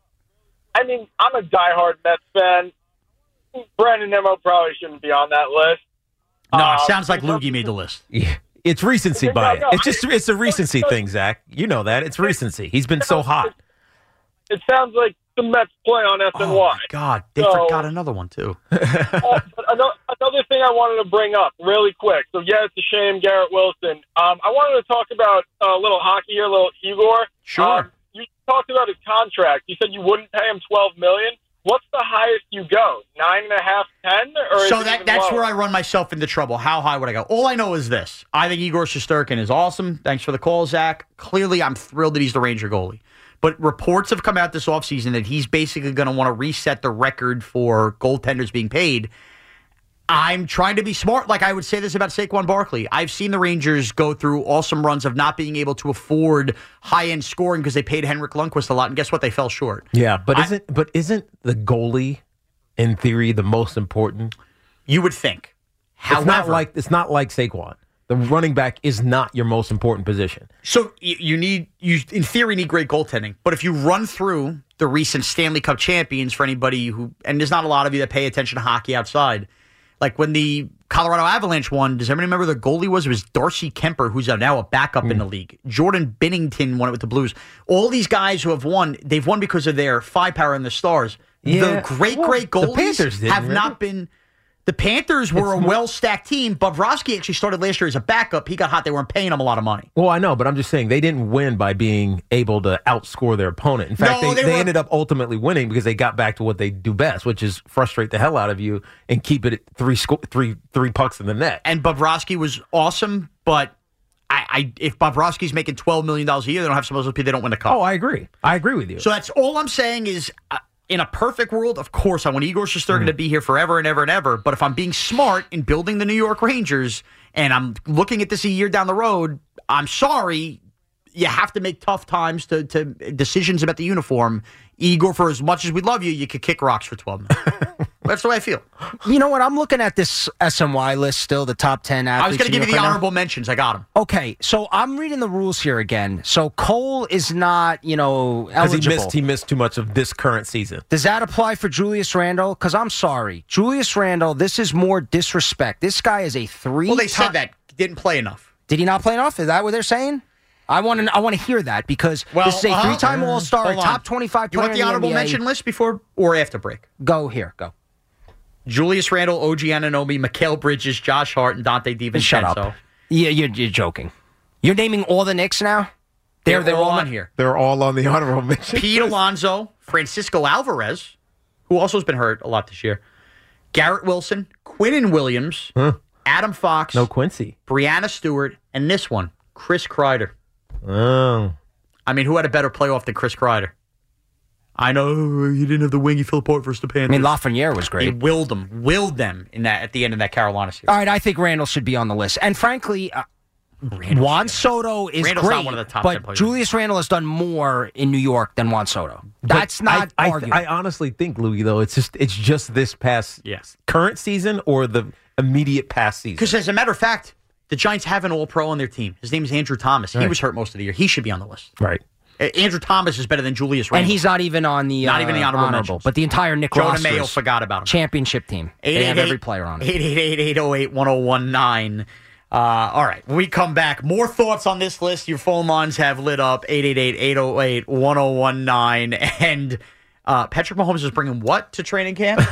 Speaker 5: I mean, I'm a diehard Mets fan. Brandon Nimmo probably shouldn't be on that list.
Speaker 1: No,
Speaker 5: Um,
Speaker 1: it sounds like Loogie made the list.
Speaker 4: Yeah. It's recency
Speaker 5: No,
Speaker 4: bias.
Speaker 5: no,
Speaker 4: It's just it's a recency thing, Zach. You know that. It's recency. He's been so hot.
Speaker 5: It sounds like the Mets play on F N Y.
Speaker 1: Oh, my God. They
Speaker 5: So-
Speaker 1: forgot another one, too.
Speaker 5: Oh, but another, another thing I wanted to bring up really quick. So, yeah, it's a shame, Garrett Wilson. Um, I wanted to talk about a little hockey here, a little Igor.
Speaker 1: Sure.
Speaker 5: Um, you talked about his contract. You said you wouldn't pay him twelve million dollars. What's the highest you go? Nine and a half, ten? Or is
Speaker 1: So
Speaker 5: it
Speaker 1: that
Speaker 5: even
Speaker 1: that's
Speaker 5: lower?
Speaker 1: where I run myself into trouble. How high would I go? All I know is this. I think Igor Shesterkin is awesome. Thanks for the call, Zach. Clearly, I'm thrilled that he's the Ranger goalie. But reports have come out this offseason that he's basically going to want to reset the record for goaltenders being paid. I'm trying to be smart. Like I would say this about Saquon Barkley. I've seen the Rangers go through awesome runs of not being able to afford high-end scoring because they paid Henrik Lundqvist a lot, and guess what? They fell short.
Speaker 4: Yeah, but
Speaker 1: I,
Speaker 4: isn't but isn't the goalie, in theory, the most important?
Speaker 1: You would think. However,
Speaker 4: it's not like it's not like Saquon. The running back is not your most important position.
Speaker 1: So you, you need you in theory need great goaltending, but if you run through the recent Stanley Cup champions for anybody who, and there's not a lot of you that pay attention to hockey outside. Like when the Colorado Avalanche won, does everyone remember the goalie was? It was Darcy Kemper, who's now a backup mm. in the league. Jordan Binnington won it with the Blues. All these guys who have won, they've won because of their firepower and the stars.
Speaker 4: Yeah.
Speaker 1: The great,
Speaker 4: well,
Speaker 1: great goalies
Speaker 4: didn't,
Speaker 1: have
Speaker 4: right?
Speaker 1: not been. The Panthers were it's a well-stacked team. Bobrovsky actually started last year as a backup. He got hot. They weren't paying him a lot of money.
Speaker 4: Well, I know, but I'm just saying they didn't win by being able to outscore their opponent. In fact,
Speaker 1: no,
Speaker 4: they,
Speaker 1: they,
Speaker 4: they
Speaker 1: were,
Speaker 4: ended up ultimately winning because they got back to what they do best, which is frustrate the hell out of you and keep it at three, sco- three, three pucks in the net.
Speaker 1: And Bobrovsky was awesome, but I, I if Bobrovsky's making twelve million dollars a year, they don't have some of those people, they don't win the cup.
Speaker 4: Oh, I agree. I agree with you.
Speaker 1: So that's all I'm saying is... Uh, in a perfect world, of course, I want Igor Shesterkin mm. to be here forever and ever and ever. But if I'm being smart in building the New York Rangers and I'm looking at this a year down the road, I'm sorry, you have to make tough times to, to decisions about the uniform. Igor, for as much as we love you, you could kick rocks for twelve minutes. That's the way I feel.
Speaker 3: You know what? I'm looking at this S M Y list still, the top ten athletes.
Speaker 1: I was going to give you the
Speaker 3: right
Speaker 1: honorable
Speaker 3: now.
Speaker 1: mentions. I got them.
Speaker 3: Okay, so I'm reading the rules here again. So Cole is not, you know,
Speaker 4: Because
Speaker 3: eligible.
Speaker 4: he missed, he missed too much of this current season.
Speaker 3: Does that apply for Julius Randle? Because I'm sorry. Julius Randle, this is more disrespect. This guy is a three.
Speaker 1: Well, they said that. Didn't play enough.
Speaker 3: Did he not play enough? Is that what they're saying? I want to I want to hear that because
Speaker 1: well,
Speaker 3: this is a
Speaker 1: uh-huh.
Speaker 3: three-time All-Star,
Speaker 1: Hold on.
Speaker 3: top twenty-five player
Speaker 1: You want the
Speaker 3: in
Speaker 1: honorable
Speaker 3: N B A.
Speaker 1: mention list before or after break?
Speaker 3: Go here. Go.
Speaker 1: Julius Randle, O G Anunoby, Mikal Bridges, Josh Hart, and Dante DiVincenzo.
Speaker 3: Shut up. Yeah, you're, you're joking. You're naming all the Knicks now?
Speaker 1: They're, they're, they're all on here.
Speaker 4: They're all on the honorable mention.
Speaker 1: Pete Alonso, Francisco Alvarez, who also has been hurt a lot this year, Garrett Wilson, Quinnen Williams, huh. Adam Fox,
Speaker 4: no Quincy,
Speaker 1: Brianna Stewart, and this one, Chris Kreider.
Speaker 4: Oh.
Speaker 1: I mean, who had a better playoff than Chris Kreider? I know you didn't have the wing. You fell apart versus the Panthers.
Speaker 3: I mean, Lafreniere was great.
Speaker 1: He willed them, willed them in that at the end of that Carolina series.
Speaker 3: All right, I think Randall should be on the list. And frankly, uh, Juan Soto is
Speaker 1: Randall's
Speaker 3: great,
Speaker 1: not one of the top
Speaker 3: but
Speaker 1: ten players.
Speaker 3: Julius Randle has done more in New York than Juan Soto. That's
Speaker 4: but
Speaker 3: not
Speaker 4: I,
Speaker 3: arguable.
Speaker 4: I, I honestly think, Louis, though, it's just it's just this past
Speaker 1: yes.
Speaker 4: current season or the immediate past season.
Speaker 1: Because as a matter of fact, the Giants have an All-Pro on their team. His name is Andrew Thomas. He
Speaker 4: right.
Speaker 1: was hurt most of the year. He should be on the list.
Speaker 4: Right.
Speaker 1: Andrew Thomas is better than Julius Randle.
Speaker 3: And he's not even on the
Speaker 1: not
Speaker 3: uh,
Speaker 1: even the honorable,
Speaker 3: honorable
Speaker 1: mentions.
Speaker 3: But the entire Nick
Speaker 1: Jonah
Speaker 3: Rosters
Speaker 1: Mayo forgot about him.
Speaker 3: Championship team. They have every player on it.
Speaker 1: eight eight eight, eight oh eight, one oh one nine. Uh, all right. When we come back, more thoughts on this list. Your phone lines have lit up. eight eight eight, eight oh eight, one oh one nine. And uh, Patrick Mahomes is bringing what to training camp?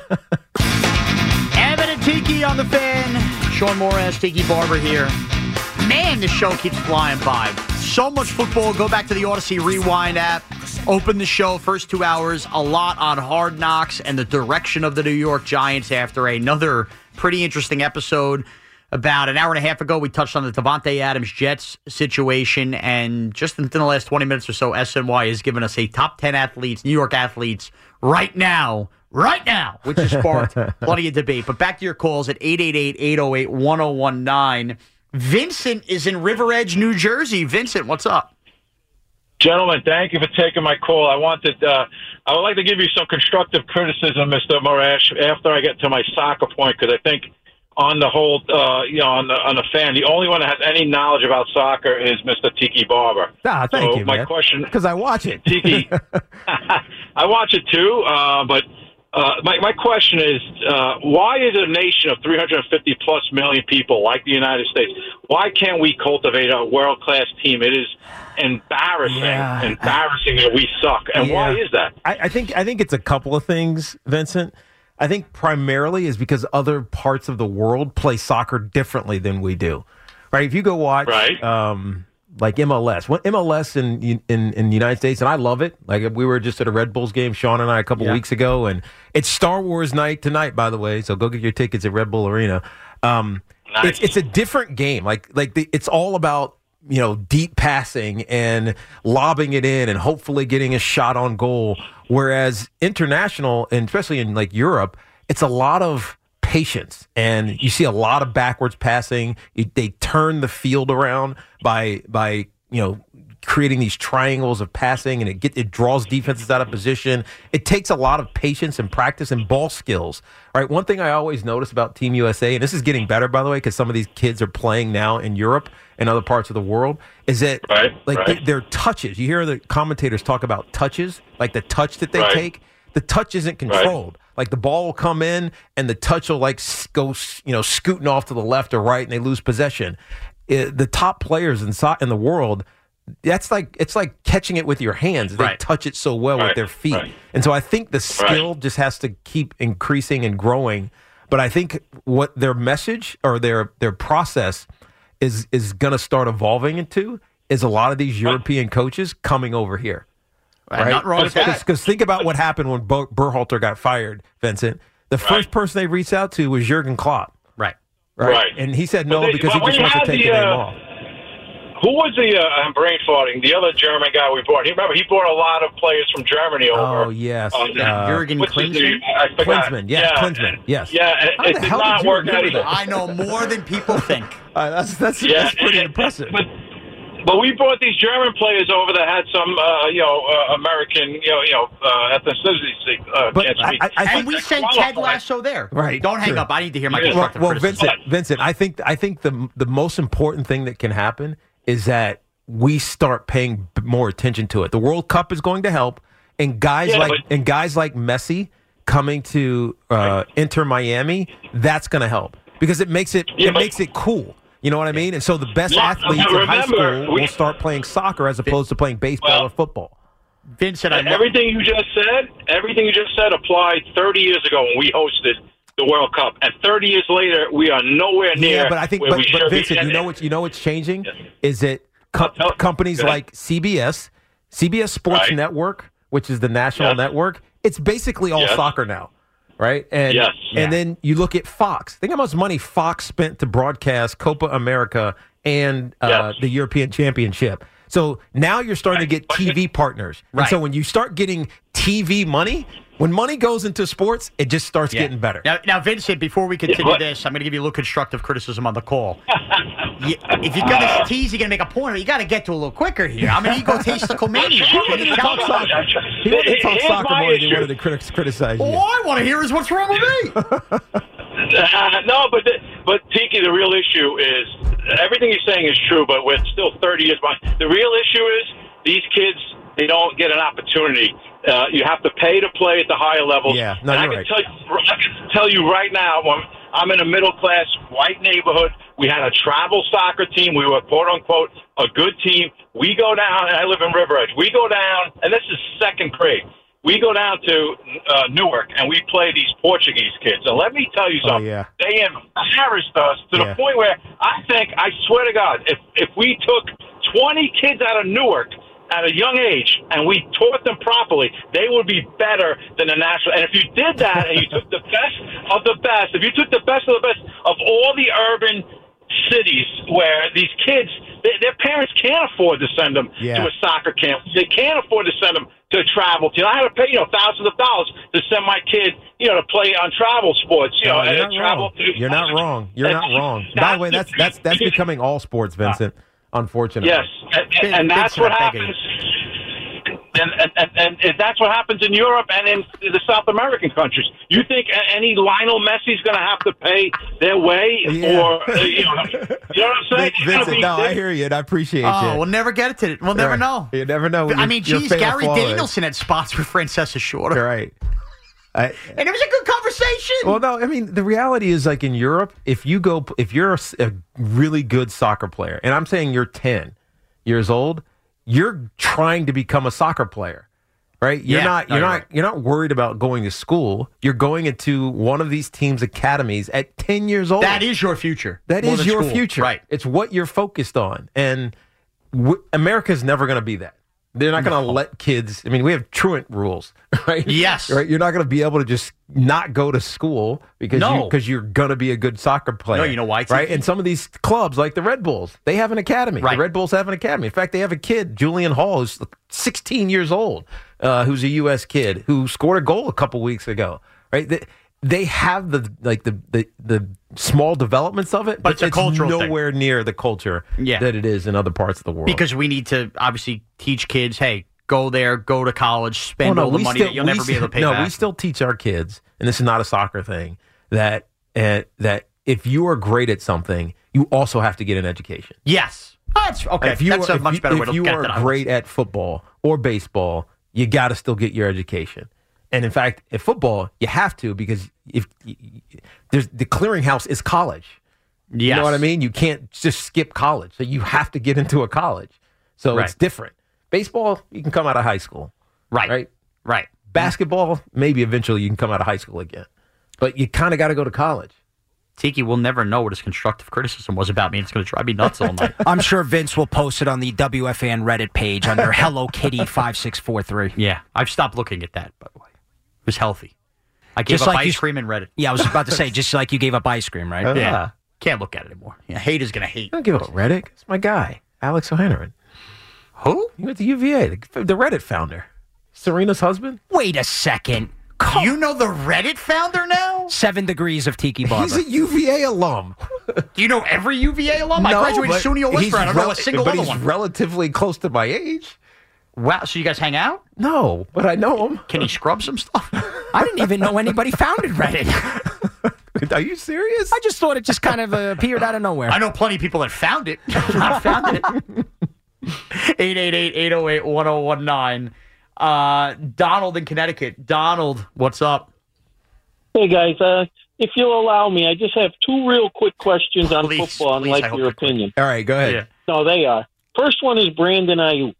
Speaker 1: Evan and Tiki on the Fan. Sean Moraz, Tiki Barber here. Man, the show keeps flying by. So much football. Go back to the Odyssey Rewind app. Open the show, first two hours. A lot on Hard Knocks and the direction of the New York Giants after another pretty interesting episode. About an hour and a half ago, we touched on the Davante Adams Jets situation. And just within the last twenty minutes or so, S N Y has given us a top ten athletes, New York athletes, right now. Right now, which has sparked plenty of debate. But back to your calls at eight eight eight, eight oh eight, one oh one nine. Vincent is in River Edge, New Jersey. Vincent, what's up?
Speaker 7: Gentlemen, thank you for taking my call. I wanted, uh, I would like to give you some constructive criticism, Mister Morash, after I get to my soccer point, because I think on the whole, uh, you know, on the on the fan, the only one that has any knowledge about soccer is Mister Tiki Barber.
Speaker 4: Ah, thank
Speaker 7: so
Speaker 4: you,
Speaker 7: my
Speaker 4: man.
Speaker 7: question,
Speaker 4: because I watch it,
Speaker 7: Tiki, I watch it too, uh, but. Uh, my, my question is, uh, why is a nation of three hundred fifty plus million people like the United States, why can't we cultivate a world-class team? It is embarrassing,
Speaker 4: yeah.
Speaker 7: embarrassing that we suck. And
Speaker 4: yeah.
Speaker 7: why is that?
Speaker 4: I, I think I think it's a couple of things, Vincent. I think primarily is because other parts of the world play soccer differently than we do. Right? If you go watch...
Speaker 7: Right.
Speaker 4: Um, like M L S. When M L S in, in in the United States, and I love it. Like we were just at a Red Bulls game, Sean and I, a couple
Speaker 1: yeah.
Speaker 4: weeks ago, and it's Star Wars night tonight, by the way. So go get your tickets at Red Bull Arena. Um,
Speaker 7: nice.
Speaker 4: It's it's a different game. Like like the, it's all about you know deep passing and lobbing it in, and hopefully getting a shot on goal. Whereas international, and especially in like Europe, it's a lot of patience, and you see a lot of backwards passing. It, they turn the field around by by you know creating these triangles of passing, and it get it draws defenses out of position. It takes a lot of patience and practice and ball skills. All right, one thing I always notice about Team U S A, and this is getting better, by the way, because some of these kids are playing now in Europe and other parts of the world, is that
Speaker 7: right,
Speaker 4: like
Speaker 7: right.
Speaker 4: They, their touches. You hear the commentators talk about touches, like the touch that they
Speaker 7: Right.
Speaker 4: take. The touch isn't controlled.
Speaker 7: Right.
Speaker 4: Like the ball will come in, and the touch will like go, you know, scooting off to the left or right, and they lose possession. It, the top players in so- in the world. That's like it's like catching it with your hands. They
Speaker 1: Right.
Speaker 4: touch it so well
Speaker 7: Right.
Speaker 4: with their feet,
Speaker 7: Right.
Speaker 4: and so I think the skill just has to keep increasing and growing. But I think what their message or their their process is is going to start evolving into is a lot of these European coaches coming over here.
Speaker 1: Right. Not wrong with that.
Speaker 4: Because think about what happened when Bo- Berhalter got fired, Vincent. The
Speaker 7: Right.
Speaker 4: first person they reached out to was Jurgen Klopp,
Speaker 1: Right.
Speaker 4: right?
Speaker 7: Right.
Speaker 4: And he said
Speaker 7: But
Speaker 4: no
Speaker 7: they-
Speaker 4: because
Speaker 7: but
Speaker 4: he
Speaker 7: when
Speaker 4: just
Speaker 7: you
Speaker 4: wants to
Speaker 7: had
Speaker 4: take
Speaker 7: the,
Speaker 4: the name
Speaker 7: uh,
Speaker 4: off.
Speaker 7: Who was the uh, I'm brain farting? The other German guy we brought. He remember he brought a lot of players from Germany over.
Speaker 4: Oh, yes.
Speaker 7: Um,
Speaker 4: Uh,
Speaker 1: Jurgen
Speaker 7: what's his
Speaker 1: Klinsmann?
Speaker 7: name? I forgot.
Speaker 4: Klinsmann, yes, Klinsmann, yes.
Speaker 7: Yeah, it,
Speaker 4: How
Speaker 7: it
Speaker 4: the
Speaker 7: did
Speaker 4: hell
Speaker 7: not
Speaker 4: did you
Speaker 7: work out.
Speaker 4: remember
Speaker 7: either.
Speaker 4: that?
Speaker 1: I know more than people think.
Speaker 4: Uh, that's that's,
Speaker 7: Yeah,
Speaker 4: that's pretty
Speaker 7: and-
Speaker 4: impressive.
Speaker 7: But, but we brought these German players over that had some, uh, you know, uh, American, you know, you know, uh, ethnicity. Uh,
Speaker 4: But
Speaker 7: can't
Speaker 4: I-
Speaker 7: speak.
Speaker 4: I- I
Speaker 1: And
Speaker 4: think-
Speaker 1: we
Speaker 7: That
Speaker 1: sent Ted
Speaker 7: qualified.
Speaker 1: Lasso there.
Speaker 4: Right,
Speaker 1: Don't hang
Speaker 4: sure.
Speaker 1: up. I need to hear my
Speaker 7: Yeah.
Speaker 4: well,
Speaker 1: constructive
Speaker 4: well
Speaker 1: criticism.
Speaker 4: Vincent, Vincent, I think I think the the most important thing that can happen is that we start paying b- more attention to it. The World Cup is going to help, and guys
Speaker 7: Yeah,
Speaker 4: like
Speaker 7: but-
Speaker 4: and guys like Messi coming to uh, Inter Miami, that's going to help because it makes it
Speaker 7: Yeah,
Speaker 4: it
Speaker 7: but-
Speaker 4: makes it cool. You know what I mean? And so the best
Speaker 7: Yeah,
Speaker 4: athletes
Speaker 7: but
Speaker 4: in high
Speaker 7: remember,
Speaker 4: school
Speaker 7: we-
Speaker 4: will start playing soccer as opposed to playing baseball
Speaker 7: Well-
Speaker 4: or football.
Speaker 1: Vincent, I
Speaker 7: And
Speaker 1: love
Speaker 7: everything you just said, everything you just said applied thirty years ago when we hosted the World Cup, and thirty years later, we are nowhere near.
Speaker 4: Yeah, but I think,
Speaker 7: where
Speaker 4: but,
Speaker 7: we
Speaker 4: but
Speaker 7: should
Speaker 4: Vincent,
Speaker 7: be.
Speaker 4: you know what you know what's changing is that co-
Speaker 7: Tell-
Speaker 4: companies
Speaker 7: go ahead.
Speaker 4: like C B S, C B S Sports
Speaker 7: Right.
Speaker 4: Network, which is the national
Speaker 7: Yes.
Speaker 4: network, it's basically all
Speaker 7: Yes.
Speaker 4: soccer now, right? And
Speaker 7: Yes.
Speaker 4: and then you look at Fox. Think how much money Fox spent to broadcast Copa America and uh,
Speaker 7: Yes.
Speaker 4: the European Championship. So now you're starting to get
Speaker 7: But-
Speaker 4: T V partners. And
Speaker 1: Right.
Speaker 4: so when you start getting T V money, when money goes into sports, it just starts
Speaker 1: Yeah.
Speaker 4: getting better.
Speaker 1: Now, now, Vincent, before we continue
Speaker 7: but-
Speaker 1: this, I'm going to give you a little constructive criticism on the call. you, if you're going to tease, you're going to make a point, you got to get to a little quicker here. I'm an egotistical maniac. Can you tell me?
Speaker 4: He wanted to talk
Speaker 7: Here's
Speaker 4: soccer
Speaker 7: my
Speaker 4: more than he
Speaker 7: issue.
Speaker 4: wanted to crit- criticize you.
Speaker 1: All I want to hear is what's wrong with me.
Speaker 7: Uh, no, but the, but Tiki, the real issue is everything you're saying is true, but we're still thirty years behind. The real issue is these kids they don't get an opportunity. Uh, you have to pay to play at the higher levels.
Speaker 4: Yeah, no,
Speaker 7: and I
Speaker 4: you're
Speaker 7: can
Speaker 4: right.
Speaker 7: tell you, I can tell you right now, when I'm in a middle class white neighborhood. We had a travel soccer team. We were quote unquote a good team. We go down, and I live in River Edge. We go down, and this is second grade. We go down to uh, Newark, and we play these Portuguese kids. And let me tell you
Speaker 4: Oh,
Speaker 7: something.
Speaker 4: yeah.
Speaker 7: They embarrassed us to
Speaker 4: Yeah.
Speaker 7: the point where I think, I swear to God, if if we took twenty kids out of Newark at a young age and we taught them properly, they would be better than the national. And if you did that and you took the best of the best, if you took the best of the best of all the urban cities where these kids, they, their parents can't afford to send them
Speaker 4: Yeah.
Speaker 7: to a soccer camp. They can't afford to send them to a travel team. I had to pay, you know, thousands of dollars to send my kid, you know, to play on travel sports. You
Speaker 4: No,
Speaker 7: know,
Speaker 4: you're
Speaker 7: and
Speaker 4: not
Speaker 7: travel
Speaker 4: wrong.
Speaker 7: to-
Speaker 4: You're not wrong. You're not wrong. By the way, that's that's that's becoming all sports, Vincent. Unfortunately.
Speaker 7: Yes, and, and, and that's
Speaker 1: Vincent,
Speaker 7: what
Speaker 1: I beg of
Speaker 7: happens. And, and, and, and that's what happens in Europe and in the South American countries. You think a- any Lionel Messi's going to have to pay their way,
Speaker 4: Yeah.
Speaker 7: or uh, you, know, you know what I'm saying? It's gonna
Speaker 4: Vincent,
Speaker 7: be
Speaker 4: no, I
Speaker 7: di-
Speaker 4: hear you, and I appreciate
Speaker 1: Oh,
Speaker 4: you.
Speaker 1: we'll never get to it. We'll never
Speaker 4: Right.
Speaker 1: know.
Speaker 4: You never know. when
Speaker 1: I
Speaker 4: your-
Speaker 1: mean,
Speaker 4: your
Speaker 1: geez,
Speaker 4: fatal
Speaker 1: Gary
Speaker 4: flaw is.
Speaker 1: Danielson had spots with Francesca Shorter.
Speaker 4: Right. I,
Speaker 1: And it was a good conversation.
Speaker 4: well, no, I mean the reality is like in Europe, if you go, if you're a, s- a really good soccer player, and I'm saying you're ten years old, you're trying to become a soccer player, right? You're
Speaker 1: Yeah,
Speaker 4: not,
Speaker 1: no,
Speaker 4: you're
Speaker 1: you're
Speaker 4: not,
Speaker 1: right.
Speaker 4: you're not worried about going to school. You're going into one of these teams' academies at ten years old.
Speaker 1: that is your future.
Speaker 4: That
Speaker 1: More
Speaker 4: is
Speaker 1: than
Speaker 4: your
Speaker 1: school.
Speaker 4: future.
Speaker 1: Right.
Speaker 4: It's what you're focused on. And w- America's never going to be that. They're not going to let kids. I mean, we have truant rules, right?
Speaker 1: Yes.
Speaker 4: Right. You're not going to be able to just not go to school because
Speaker 1: No.
Speaker 4: you, because you're going to be a good soccer player.
Speaker 1: No, you know why,
Speaker 4: right?
Speaker 1: T?
Speaker 4: And some of these clubs, like the Red Bulls, they have an academy.
Speaker 1: Right.
Speaker 4: The Red Bulls have an academy. In fact, they have a kid, Julian Hall, who's sixteen years old, uh, who's a U S kid who scored a goal a couple weeks ago. Right. The- they have the like the, the the small developments of it,
Speaker 1: But it's a cultural thing.
Speaker 4: nowhere near the culture
Speaker 1: Yeah.
Speaker 4: that it is in other parts of the world.
Speaker 1: Because we need to obviously teach kids, hey, go there, go to college, spend
Speaker 4: Oh, no,
Speaker 1: all the
Speaker 4: we
Speaker 1: money
Speaker 4: still-
Speaker 1: that you'll
Speaker 4: we
Speaker 1: never be able to pay
Speaker 4: still- No,
Speaker 1: back.
Speaker 4: we still teach our kids, and this is not a soccer thing, that uh, that if you are great at something, you also have to get an education.
Speaker 1: Yes. That's okay.
Speaker 4: If you
Speaker 1: That's
Speaker 4: are,
Speaker 1: a
Speaker 4: if
Speaker 1: much
Speaker 4: you,
Speaker 1: better way
Speaker 4: if
Speaker 1: to
Speaker 4: you
Speaker 1: look at
Speaker 4: are
Speaker 1: it. than I was.
Speaker 4: great at football or baseball, you got to still get your education. And in fact, at football, you have to because if there's the clearinghouse is college.
Speaker 1: Yes.
Speaker 4: You know what I mean? You can't just skip college. So you have to get into a college. So
Speaker 1: Right.
Speaker 4: it's different. Baseball, you can come out of high school.
Speaker 1: Right.
Speaker 4: Right?
Speaker 1: Right.
Speaker 4: Basketball, maybe eventually you can come out of high school again. But you kind of got to go to college.
Speaker 1: Tiki will never know what his constructive criticism was about me. It's going to drive me nuts all night.
Speaker 3: I'm sure Vince will post it on the W F A N Reddit page under Hello Kitty five six four three.
Speaker 1: Yeah. I've stopped looking at that, by the way. It was healthy. I gave
Speaker 3: Just
Speaker 1: up
Speaker 3: like
Speaker 1: ice
Speaker 3: you-
Speaker 1: cream and Reddit.
Speaker 3: Yeah, I was about to say, just like you gave up ice cream, right?
Speaker 4: Uh,
Speaker 1: Yeah. Can't look at it anymore. Yeah, hate is going to hate.
Speaker 4: I don't give a Reddit. It's my guy, Alex O'Hanlon.
Speaker 1: Who?
Speaker 4: He went to U V A, the, the Reddit founder. Serena's husband.
Speaker 3: Wait a second.
Speaker 1: Do you know the Reddit founder now?
Speaker 3: Seven degrees of Tiki Barber.
Speaker 4: He's a U V A alum.
Speaker 1: Do you know every U V A alum? I graduated
Speaker 4: but
Speaker 1: SUNY
Speaker 4: he's
Speaker 1: Westboro. I don't know
Speaker 4: rel-
Speaker 1: a single
Speaker 4: but
Speaker 1: other
Speaker 4: he's
Speaker 1: one.
Speaker 4: relatively close to my age.
Speaker 1: Wow. So you guys hang out?
Speaker 4: No, but I know him.
Speaker 1: Can he scrub some stuff?
Speaker 3: I didn't even know anybody founded Reddit.
Speaker 4: Are you serious?
Speaker 3: I just thought it just kind of uh, appeared out of nowhere.
Speaker 1: I know plenty of people that found it. Not founded it. eight eight eight, eight oh eight, one oh one nine. Uh, Donald in Connecticut. Donald, what's up?
Speaker 8: Hey, guys. Uh, if you'll allow me, I just have two real quick questions on
Speaker 1: Please,
Speaker 8: football and
Speaker 1: please, I
Speaker 8: like
Speaker 1: hope
Speaker 8: your
Speaker 1: they're quick.
Speaker 8: opinion.
Speaker 4: All right, go ahead.
Speaker 1: Yeah.
Speaker 8: No, they are. First one is Brandon Ayuk.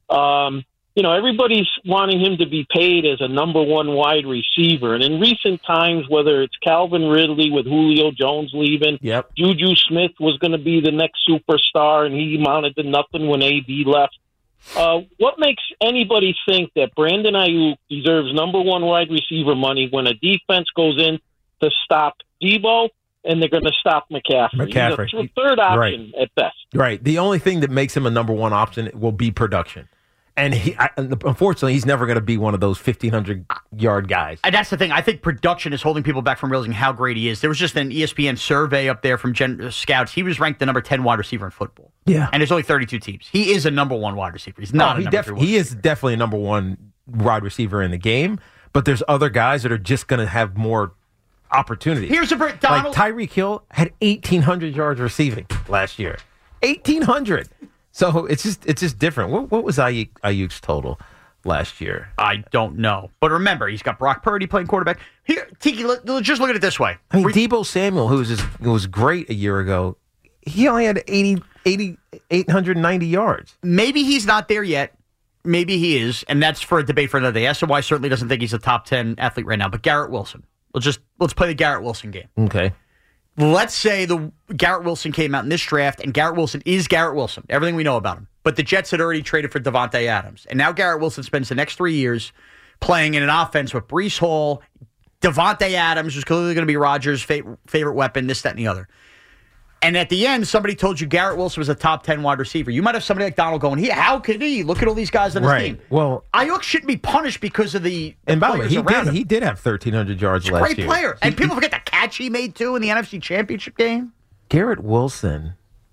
Speaker 8: Um, you know, everybody's wanting him to be paid as a number one wide receiver. And in recent times, whether it's Calvin Ridley with Julio Jones leaving,
Speaker 4: Yep.
Speaker 8: Juju Smith was going to be the next superstar, and he amounted to nothing when A B left. Uh, what makes anybody think that Brandon Ayuk deserves number one wide receiver money when a defense goes in to stop Debo and they're going to stop McCaffrey?
Speaker 4: McCaffrey.
Speaker 8: He's a th- third option at best.
Speaker 4: Right. The only thing that makes him a number one option will be production. And he, I, unfortunately, he's never going to be one of those fifteen hundred yard guys.
Speaker 1: And that's the thing. I think production is holding people back from realizing how great he is. There was just an E S P N survey up there from Gen- uh, Scouts. He was ranked the number ten wide receiver in football.
Speaker 4: Yeah.
Speaker 1: And there's only thirty-two teams. He is a number one wide receiver. He's not
Speaker 4: Oh,
Speaker 1: a
Speaker 4: he,
Speaker 1: number
Speaker 4: def-
Speaker 1: three wide
Speaker 4: he is
Speaker 1: receiver.
Speaker 4: definitely a number one wide receiver in the game, but there's other guys that are just going to have more opportunity.
Speaker 1: Here's a break, Donald.
Speaker 4: Like Tyreek Hill had eighteen hundred yards receiving last year. eighteen hundred. So it's just it's just different. What, what was Ayuk, Ayuk's total last year?
Speaker 1: I don't know. But remember, he's got Brock Purdy playing quarterback. Here, Tiki, let, let's just look at it this way.
Speaker 4: I mean,
Speaker 1: Re-
Speaker 4: Debo Samuel, who was just, who was great a year ago, he only had eighty, eighty, eight hundred ninety yards.
Speaker 1: Maybe he's not there yet. Maybe he is, and that's for a debate for another day. S O Y certainly doesn't think he's a top ten athlete right now. But Garrett Wilson, let's just let's play the Garrett Wilson game.
Speaker 4: Okay.
Speaker 1: Let's say the Garrett Wilson came out in this draft, and Garrett Wilson is Garrett Wilson. Everything we know about him. But the Jets had already traded for Devontae Adams, and now Garrett Wilson spends the next three years playing in an offense with Breece Hall, Devontae Adams, who's clearly going to be Rodgers' favorite, favorite weapon, this, that, and the other. And at the end, somebody told you Garrett Wilson was a top ten wide receiver. You might have somebody like Donald going, "He, how could he? Look at all these guys on his
Speaker 4: Right.
Speaker 1: team."
Speaker 4: Well,
Speaker 1: Ayuk shouldn't be punished because of the, the
Speaker 4: and by the way,
Speaker 1: players
Speaker 4: he
Speaker 1: around
Speaker 4: did,
Speaker 1: him.
Speaker 4: he did have thirteen hundred yards
Speaker 1: He's a
Speaker 4: last
Speaker 1: great
Speaker 4: year.
Speaker 1: player.
Speaker 4: He-
Speaker 1: And people forget the catch he made, too, in the N F C Championship game.
Speaker 4: Garrett Wilson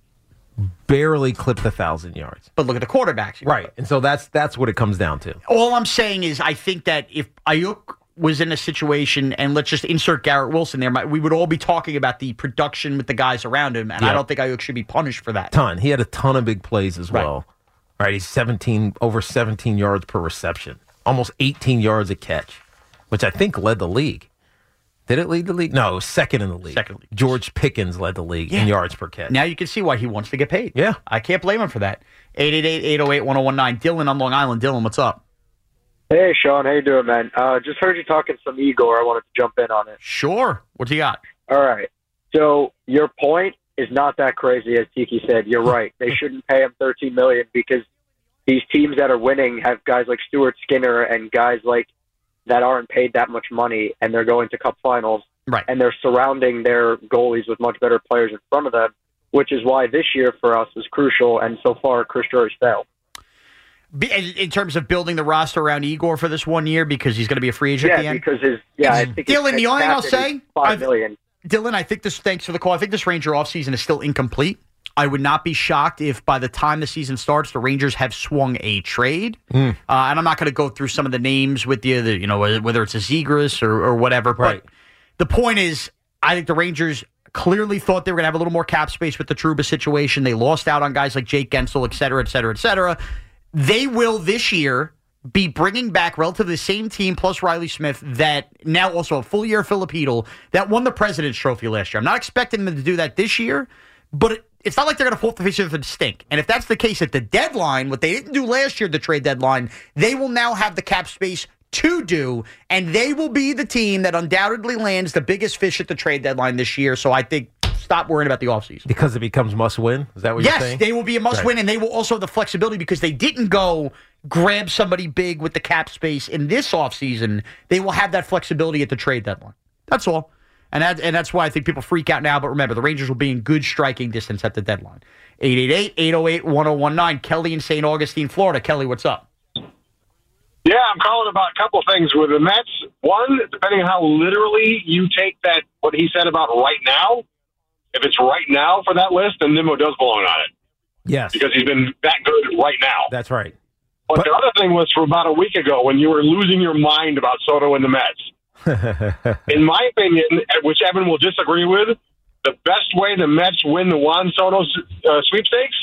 Speaker 4: barely clipped a thousand yards.
Speaker 1: But look at the quarterbacks.
Speaker 4: Right. And so that's that's what it comes down to.
Speaker 1: All I'm saying is I think that if Ayuk was in a situation, and let's just insert Garrett Wilson there, we would all be talking about the production with the guys around him, and I
Speaker 4: Yeah.
Speaker 1: don't think Ayuk should be punished for that.
Speaker 4: Ton. He had a ton of big plays as
Speaker 1: Right.
Speaker 4: well. Right. He's seventeen over seventeen yards per reception. Almost eighteen yards a catch, which I think led the league. Did it lead the league? No, it was second in the league.
Speaker 1: Second league.
Speaker 4: George Pickens led the league in
Speaker 1: Yeah.
Speaker 4: yards per catch.
Speaker 1: Now you can see why he wants to get paid.
Speaker 4: Yeah.
Speaker 1: I can't blame him for that. eight eight eight, eight oh eight, one oh one nine. Dylan on Long Island. Dylan, what's up?
Speaker 9: Hey, Sean. How you doing, man? Uh, just heard you talking some Igor. I wanted to jump in on it.
Speaker 1: Sure. What do you got?
Speaker 9: All right. So your point is not that crazy, as Tiki said. You're right. They shouldn't pay him thirteen million dollars because these teams that are winning have guys like Stuart Skinner and guys like that aren't paid that much money, and they're going to cup finals.
Speaker 1: Right.
Speaker 9: And they're surrounding their goalies with much better players in front of them, which is why this year for us was crucial, and so far Chris Drury's failed.
Speaker 1: Be- in in terms of building the roster around Igor for this one year because he's going to be a free agent
Speaker 9: Yeah,
Speaker 1: at the end?
Speaker 9: because his yeah, I think his-
Speaker 1: Dylan,
Speaker 9: his
Speaker 1: the only thing I'll
Speaker 9: cap
Speaker 1: say,
Speaker 9: is five
Speaker 1: I've-
Speaker 9: million.
Speaker 1: Dylan, I think this, thanks for the call, I think this Ranger offseason is still incomplete. I would not be shocked if by the time the season starts, the Rangers have swung a trade.
Speaker 4: Mm.
Speaker 1: Uh, and I'm not going to go through some of the names with you, the, you know, whether it's a Zegras or, or whatever.
Speaker 4: Right.
Speaker 1: But the point is, I think the Rangers clearly thought they were going to have a little more cap space with the Trouba situation. They lost out on guys like Jake Gensel, et cetera, et cetera, et cetera. They will this year be bringing back relatively the same team plus Riley Smith that now also a full year of Filipino that won the President's Trophy last year. I'm not expecting them to do that this year, but it, it's not like they're going to fall off the face of the stink. And if that's the case at the deadline, what they didn't do last year at the trade deadline, they will now have the cap space to do, and they will be the team that undoubtedly lands the biggest fish at the trade deadline this year. So I think stop worrying about the offseason.
Speaker 4: Because it becomes must-win? Is that what
Speaker 1: yes,
Speaker 4: you're saying?
Speaker 1: Yes, they will be a must-win,
Speaker 4: Right.
Speaker 1: and they will also have the flexibility because they didn't go grab somebody big with the cap space in this offseason. They will have that flexibility at the trade deadline. That's all. And, that, and that's why I think people freak out now. But remember, the Rangers will be in good striking distance at the deadline. eight eight eight, eight oh eight, one oh one nine. Kelly in Saint Augustine, Florida. Kelly, what's up?
Speaker 10: Yeah, I'm calling about a couple things with the Mets. One, depending on how literally you take that, what he said about right now, if it's right now for that list, then Nimmo does belong on it.
Speaker 4: Yes.
Speaker 10: Because he's been that good right now.
Speaker 4: That's right.
Speaker 10: But, but the other thing was for about a week ago when you were losing your mind about Soto and the Mets. In my opinion, which Evan will disagree with, the best way the Mets win the Juan Soto uh, sweepstakes,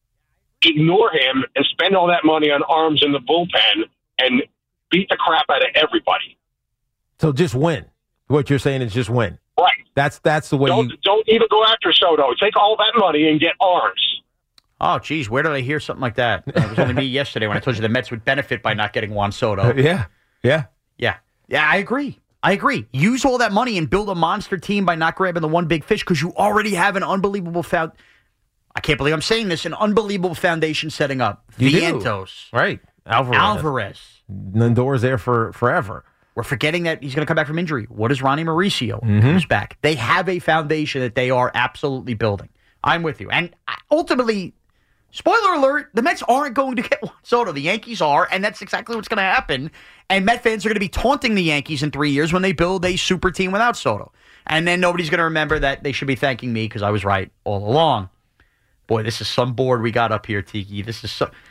Speaker 10: ignore him and spend all that money on arms in the bullpen and beat the crap out of everybody.
Speaker 4: So just win. What you're saying is just win.
Speaker 10: Right.
Speaker 4: That's that's the way
Speaker 10: don't,
Speaker 4: you...
Speaker 10: Don't even go after Soto. Take all that money and get arms.
Speaker 1: Oh, geez, where did I hear something like that? It was only me yesterday when I told you the Mets would benefit by not getting Juan Soto.
Speaker 4: Yeah, yeah.
Speaker 1: Yeah, yeah, I agree. I agree. Use all that money and build a monster team by not grabbing the one big fish because you already have an unbelievable found. I can't believe I'm saying this. An unbelievable foundation setting up.
Speaker 4: You do.
Speaker 1: Vientos,
Speaker 4: right? Alvarez.
Speaker 1: Alvarez.
Speaker 4: Lindor's there for forever.
Speaker 1: We're forgetting that he's going to come back from injury. What is Ronnie Mauricio?
Speaker 4: Mm-hmm.
Speaker 1: Comes back. They have a foundation that they are absolutely building. I'm with you. And ultimately, spoiler alert, the Mets aren't going to get Juan Soto. The Yankees are, and that's exactly what's going to happen. And Met fans are going to be taunting the Yankees in three years when they build a super team without Soto. And then nobody's going to remember that they should be thanking me because I was right all along. Boy, this is some board we got up here, Tiki. This is so...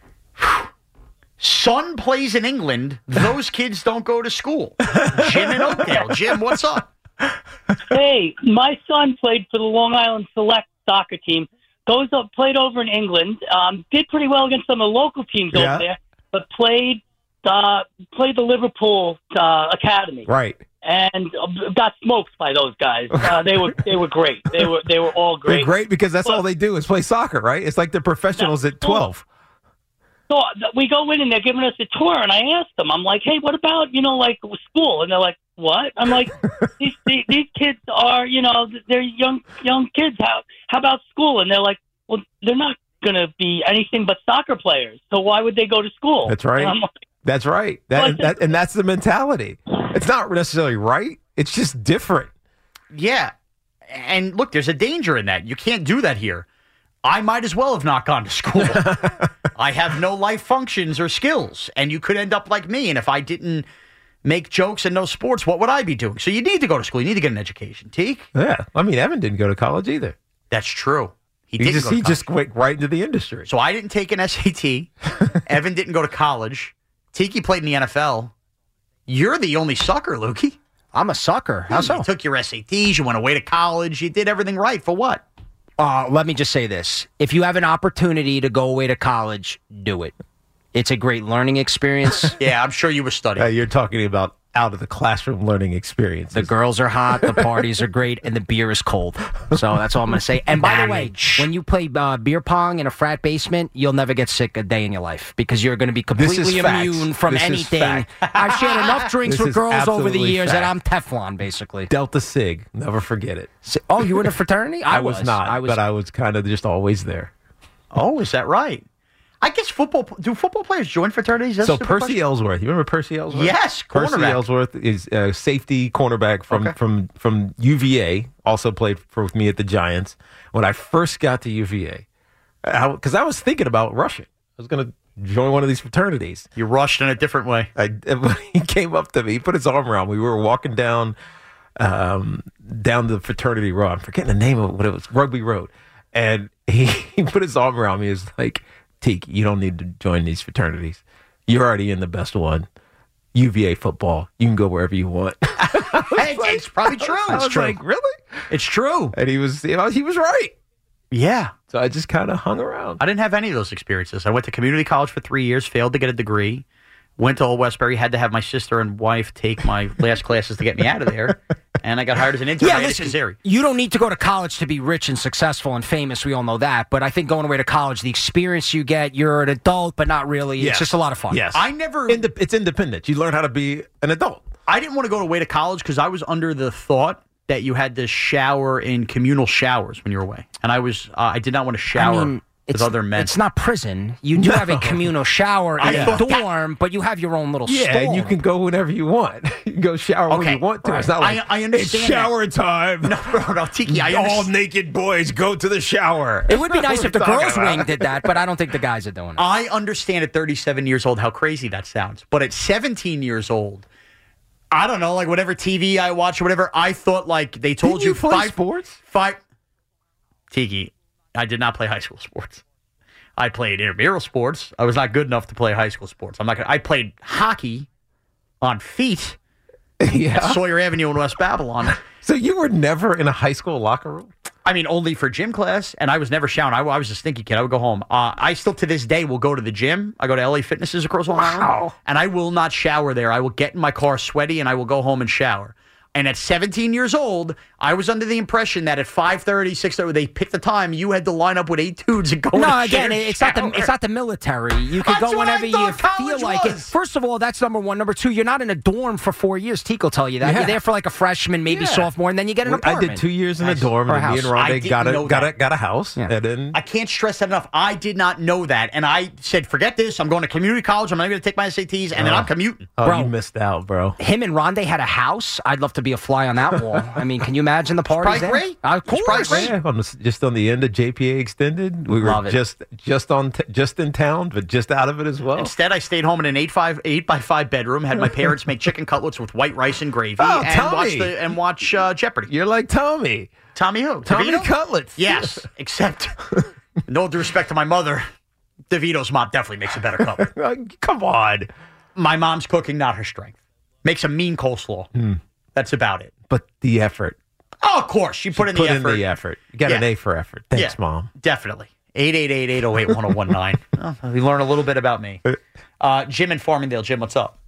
Speaker 1: Son plays in England. Those kids don't go to school. Jim in Oakdale. Jim, what's up?
Speaker 11: Hey, my son played for the Long Island Select soccer team. Goes up, played over in England. Um, did pretty well against some of the local teams
Speaker 4: Yeah.
Speaker 11: over there, but played uh, played the Liverpool uh, Academy.
Speaker 4: Right.
Speaker 11: And uh, got smoked by those guys. Uh, they were they were great. They were they were all great.
Speaker 4: They're great because that's
Speaker 11: But-
Speaker 4: all they do is play soccer, right? It's like they're professionals at twelve.
Speaker 11: So th- we go in and they're giving us a tour, and I asked them, I'm like, hey, what about, you know, like school? And they're like, what? I'm like, these, these these kids are, you know, they're young young kids. How how about school? And they're like, well, they're not going to be anything but soccer players. So why would they go to school?
Speaker 4: That's right.
Speaker 11: And I'm like,
Speaker 4: That's right. That,
Speaker 11: Well,
Speaker 4: that and that's the mentality. It's not necessarily right. It's just different.
Speaker 1: Yeah. And look, there's a danger in that. You can't do that here. I might as well have not gone to school. I have no life functions or skills, and you could end up like me. And if I didn't make jokes and know sports, what would I be doing? So you need to go to school. You need to get an education. Teak?
Speaker 4: Yeah. I mean, Evan didn't go to college either.
Speaker 1: That's true. He,
Speaker 4: He
Speaker 1: didn't
Speaker 4: just
Speaker 1: go to
Speaker 4: he
Speaker 1: college.
Speaker 4: just went right into the industry.
Speaker 1: So I didn't take an S A T. Evan didn't go to college. Tiki played in the N F L. You're the only sucker, Lukey.
Speaker 3: I'm a sucker. How so?
Speaker 1: You took your S A Ts. You went away to college. You did everything right. For what?
Speaker 3: Uh, let me just say this. If you have an opportunity to go away to college, do it. It's a great learning experience.
Speaker 1: Yeah, I'm sure you were studying.
Speaker 4: Uh, you're talking about out of the classroom learning experience.
Speaker 3: The girls are hot, the parties are great, and the beer is cold. So that's all I'm going to say. And by the way, when you play uh, beer pong in a frat basement, you'll never get sick a day in your life because you're going to be completely
Speaker 4: facts.
Speaker 3: immune from
Speaker 4: This is
Speaker 3: anything.
Speaker 4: fact.
Speaker 3: I've shared enough drinks
Speaker 4: This
Speaker 3: with
Speaker 4: is
Speaker 3: girls over the
Speaker 4: absolutely
Speaker 3: years that
Speaker 4: fact.
Speaker 3: I'm Teflon, basically.
Speaker 4: Delta Sig, never forget it.
Speaker 3: So- oh, you were in a fraternity? I,
Speaker 4: I was, not,
Speaker 3: I was,
Speaker 4: but I was kind of just always there.
Speaker 1: Oh, is that right? I guess football. Do football players join fraternities? That's a
Speaker 4: So
Speaker 1: stupid
Speaker 4: Percy
Speaker 1: question.
Speaker 4: Ellsworth, you remember Percy Ellsworth?
Speaker 1: Yes,
Speaker 4: Percy
Speaker 1: cornerback.
Speaker 4: Ellsworth is a safety cornerback from,
Speaker 1: Okay.
Speaker 4: from, from U V A, also played for, with me at the Giants. When I first got to U V A, because I, I was thinking about rushing. I was going to join one of these fraternities.
Speaker 1: You rushed in a different way.
Speaker 4: I, he came up to me, he put his arm around me. We were walking down um, down the fraternity road. I'm forgetting the name of what it was, Rugby Road. And he, he put his arm around me. He was like, Teak, you don't need to join these fraternities. You're already in the best one. U V A football. You can go wherever you want.
Speaker 1: Hey,
Speaker 4: like,
Speaker 1: it's probably true.
Speaker 4: I was
Speaker 1: It's true.
Speaker 4: like, really?
Speaker 1: It's true.
Speaker 4: And he was, you know, he was right.
Speaker 1: Yeah.
Speaker 4: So I just kind of hung around.
Speaker 1: I didn't have any of those experiences. I went to community college for three years, failed to get a degree, went to Old Westbury, had to have my sister and wife take my last classes to get me out of there, and I got hired as an intern
Speaker 3: Yeah,
Speaker 1: at
Speaker 3: listen,
Speaker 1: Kazari.
Speaker 3: you don't need to go to college to be rich and successful and famous. We all know that. But I think going away to college, the experience you get, you're an adult, but not really.
Speaker 4: Yes.
Speaker 3: It's just a lot of fun.
Speaker 4: Yes.
Speaker 1: I never...
Speaker 4: Inde- it's independent. You learn how to be an adult.
Speaker 1: I didn't want to go away to college because I was under the thought that you had to shower in communal showers when you were away. And I was, uh, I did not want to shower
Speaker 3: I mean,
Speaker 1: with
Speaker 3: it's,
Speaker 1: other men.
Speaker 3: It's not prison. You do have a communal shower in
Speaker 1: I
Speaker 3: a
Speaker 1: thought that-
Speaker 3: dorm, but you have your own little
Speaker 4: Yeah,
Speaker 3: stall.
Speaker 4: and you can go whenever you want. You can go shower when
Speaker 1: Okay,
Speaker 4: you want to.
Speaker 1: right.
Speaker 4: It's not like,
Speaker 1: I- I understand
Speaker 4: it's shower time.
Speaker 1: No, no, no, Tiki, I
Speaker 4: All
Speaker 1: understand.
Speaker 4: naked boys go to the shower.
Speaker 3: It would be nice if the
Speaker 4: What we're
Speaker 3: girls'
Speaker 4: talking
Speaker 3: wing
Speaker 4: about.
Speaker 3: did that, but I don't think the guys are doing it.
Speaker 1: I understand at thirty-seven years old how crazy that sounds. But at seventeen years old, I don't know, like whatever T V I watch or whatever, I thought like they told
Speaker 4: Didn't
Speaker 1: you,
Speaker 4: you play
Speaker 1: five
Speaker 4: sports?
Speaker 1: Five. Tiki, I did not play high school sports. I played intramural sports. I was not good enough to play high school sports. I'm not gonna, I played hockey on feet
Speaker 4: Yeah.
Speaker 1: at Sawyer Avenue in West Babylon.
Speaker 4: So you were never in a high school locker room?
Speaker 1: I mean, only for gym class, and I was never showering. I, I was a stinky kid. I would go home. Uh, I still, to this day, will go to the gym. I go to L A Fitnesses across Long Island, and I will not shower there. I will get in my car sweaty, and I will go home and shower. And at seventeen years old, I was under the impression that at five thirty, six thirty, they picked the time, you had to line up with eight dudes and go
Speaker 3: No,
Speaker 1: to
Speaker 3: again,
Speaker 1: shared
Speaker 3: it's not the
Speaker 1: shower.
Speaker 3: it's not the military. You can
Speaker 1: That's
Speaker 3: go
Speaker 1: what I
Speaker 3: whenever you
Speaker 1: thought
Speaker 3: feel
Speaker 1: college
Speaker 3: like it.
Speaker 1: was.
Speaker 3: First of all, that's number one. Number two, you're not in a dorm for four years. Teak will tell you that.
Speaker 4: Yeah.
Speaker 3: You're there for like a freshman, maybe
Speaker 4: Yeah.
Speaker 3: sophomore, and then you get an
Speaker 4: I
Speaker 3: apartment.
Speaker 4: did two years in a
Speaker 1: Nice.
Speaker 4: dorm,
Speaker 3: Or a
Speaker 4: and me and
Speaker 3: house.
Speaker 1: I
Speaker 4: Rondé
Speaker 1: didn't
Speaker 4: got a
Speaker 1: know
Speaker 4: got
Speaker 1: that.
Speaker 4: a got a house,
Speaker 3: Yeah.
Speaker 4: and then
Speaker 1: I can't stress that enough. I did not know that. And I said, forget this. I'm going to community college. I'm not going to take my S A Ts, and then
Speaker 4: Oh.
Speaker 1: I'm commuting.
Speaker 4: oh,
Speaker 3: Bro.
Speaker 4: you missed out, bro.
Speaker 3: Him and Rondé had a house. I'd love to be a fly on that wall. I mean, can you imagine the parties
Speaker 1: probably
Speaker 3: there?
Speaker 1: great.
Speaker 3: Of
Speaker 1: It's probably
Speaker 3: course.
Speaker 1: great.
Speaker 4: Yeah, on the, just on the end of J P A Extended, we were
Speaker 3: Love it.
Speaker 4: just just on t- just in town, but just out of it as well.
Speaker 1: Instead, I stayed home in an eight five eight by five bedroom. Had my parents make chicken cutlets with white rice and gravy,
Speaker 4: Oh,
Speaker 1: and
Speaker 4: Tommy.
Speaker 1: watch the and watch uh, Jeopardy.
Speaker 4: You're like Tommy,
Speaker 1: Tommy who?
Speaker 4: Tommy
Speaker 1: DeVito?
Speaker 4: Cutlets.
Speaker 1: Yes, except no due respect to my mother, DeVito's mom definitely makes a better cutlet.
Speaker 4: Uh, come on,
Speaker 1: My mom's cooking, not her strength. Makes a mean coleslaw.
Speaker 4: Hmm.
Speaker 1: That's about it.
Speaker 4: but the effort.
Speaker 1: Oh, of course, she put in
Speaker 4: Put
Speaker 1: the
Speaker 4: in
Speaker 1: effort.
Speaker 4: the effort. You got an
Speaker 1: Yeah.
Speaker 4: A for effort. Thanks,
Speaker 1: Yeah.
Speaker 4: Mom.
Speaker 1: Definitely. eight eight eight, eight oh eight, one oh one nine. Oh, we learn a little bit about me. Uh, Jim in Farmingdale. Jim, what's up?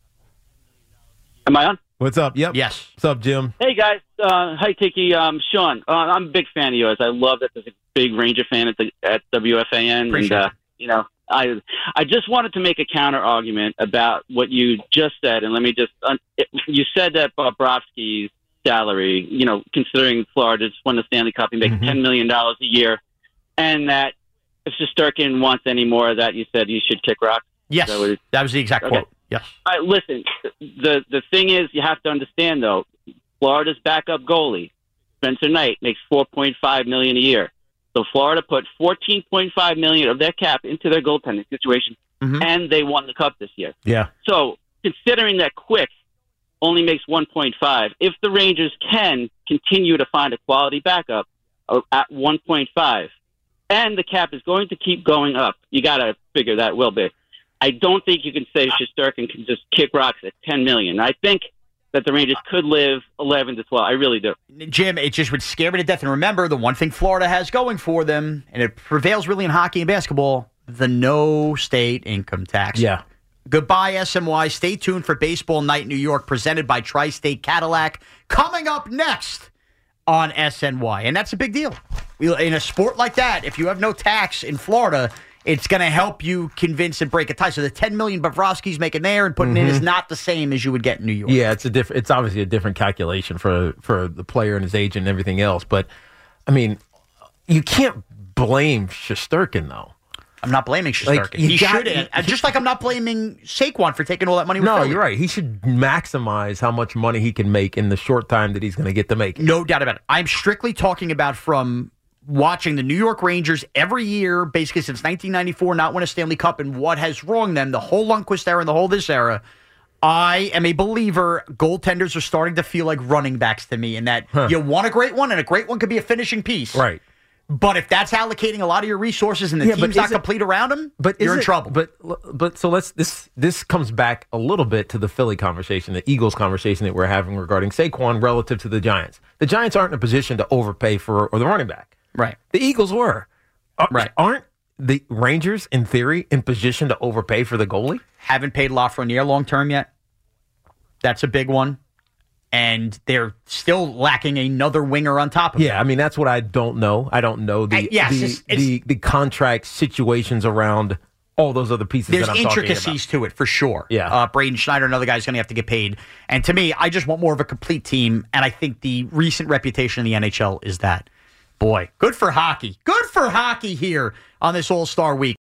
Speaker 6: Am I on?
Speaker 4: What's up? Yep.
Speaker 1: Yes.
Speaker 4: What's up, Jim?
Speaker 6: Hey guys, uh, hi Tiki, um, Sean. Uh, I'm a big fan of yours. I love that there's a big Ranger fan at the at W F A N,
Speaker 1: Appreciate
Speaker 6: and uh,
Speaker 1: it.
Speaker 6: you know, I I just wanted to make a counter argument about what you just said, and let me just uh, it, you said that Bobrovsky's salary, you know, considering Florida just won the Stanley Cup, he makes
Speaker 4: Mhm.
Speaker 6: ten million dollars a year, and that if Shesterkin wants any more of that, you said you should kick rocks.
Speaker 1: Yes.
Speaker 6: That was-
Speaker 1: That was the exact
Speaker 6: Okay.
Speaker 1: quote. Yes.
Speaker 6: All right, listen, the the thing is, you have to understand though, Florida's backup goalie, Spencer Knight, makes four point five million a year. So Florida put fourteen point five million of their cap into their goaltending situation,
Speaker 1: Mhm.
Speaker 6: and they won the cup this year.
Speaker 4: Yeah.
Speaker 6: So considering that Quick only makes one point five, if the Rangers can continue to find a quality backup uh, at one point five, and the cap is going to keep going up, you got to figure that will be. I don't think you can say Shesterkin can just kick rocks at ten million. I think that the Rangers could live eleven to twelve. I really do.
Speaker 1: Jim, it just would scare me to death. And remember, the one thing Florida has going for them, and it prevails really in hockey and basketball, the no state income tax.
Speaker 4: Yeah.
Speaker 1: Goodbye, S M Y. Stay tuned for Baseball Night New York, presented by Tri-State Cadillac. Coming up next on S N Y. And that's a big deal. In a sport like that, if you have no tax in Florida, it's going to help you convince and break a tie. So the ten million dollars Bobrovsky's making there and putting in is not the same as you would get in New York.
Speaker 4: Yeah, it's a different. It's obviously a different calculation for for the player and his agent and everything else. But I mean, you can't blame Shesterkin though.
Speaker 1: I'm not blaming Shesterkin.
Speaker 4: Like, you
Speaker 1: he
Speaker 4: got-
Speaker 1: should have. Just like I'm not blaming Saquon for taking all that money. With
Speaker 4: No,
Speaker 1: Philly.
Speaker 4: you're right. He should maximize how much money he can make in the short time that he's going to get to make it.
Speaker 1: No doubt about it. I'm strictly talking about from watching the New York Rangers every year, basically since nineteen ninety-four, not win a Stanley Cup, and what has wronged them, the whole Lundqvist era and the whole this era, I am a believer goaltenders are starting to feel like running backs to me in that huh. you want a great one, and a great one could be a finishing piece.
Speaker 4: Right.
Speaker 1: But if that's allocating a lot of your resources and the yeah, team's not it, complete around him,
Speaker 4: but
Speaker 1: you're in
Speaker 4: it,
Speaker 1: trouble.
Speaker 4: But but so let's this this comes back a little bit to the Philly conversation, the Eagles conversation that we're having regarding Saquon relative to the Giants. The Giants aren't in a position to overpay for or the running back.
Speaker 1: Right.
Speaker 4: The Eagles were.
Speaker 1: Right.
Speaker 4: Aren't the Rangers, in theory, in position to overpay for the goalie?
Speaker 1: Haven't paid Lafreniere long term yet. That's a big one. And they're still lacking another winger on top of it.
Speaker 4: Yeah, I mean, that's what I don't know. I don't know the,
Speaker 1: I, yes,
Speaker 4: the,
Speaker 1: it's, it's,
Speaker 4: the, the contract situations around all those other pieces
Speaker 1: there's
Speaker 4: that I'm talking about.
Speaker 1: There's intricacies to it, for sure.
Speaker 4: Yeah.
Speaker 1: Uh, Braden Schneider, another guy's going to have to get paid. And to me, I just want more of a complete team. And I think the recent reputation in the N H L is that. Boy, good for hockey. Good for hockey here on this All-Star Week.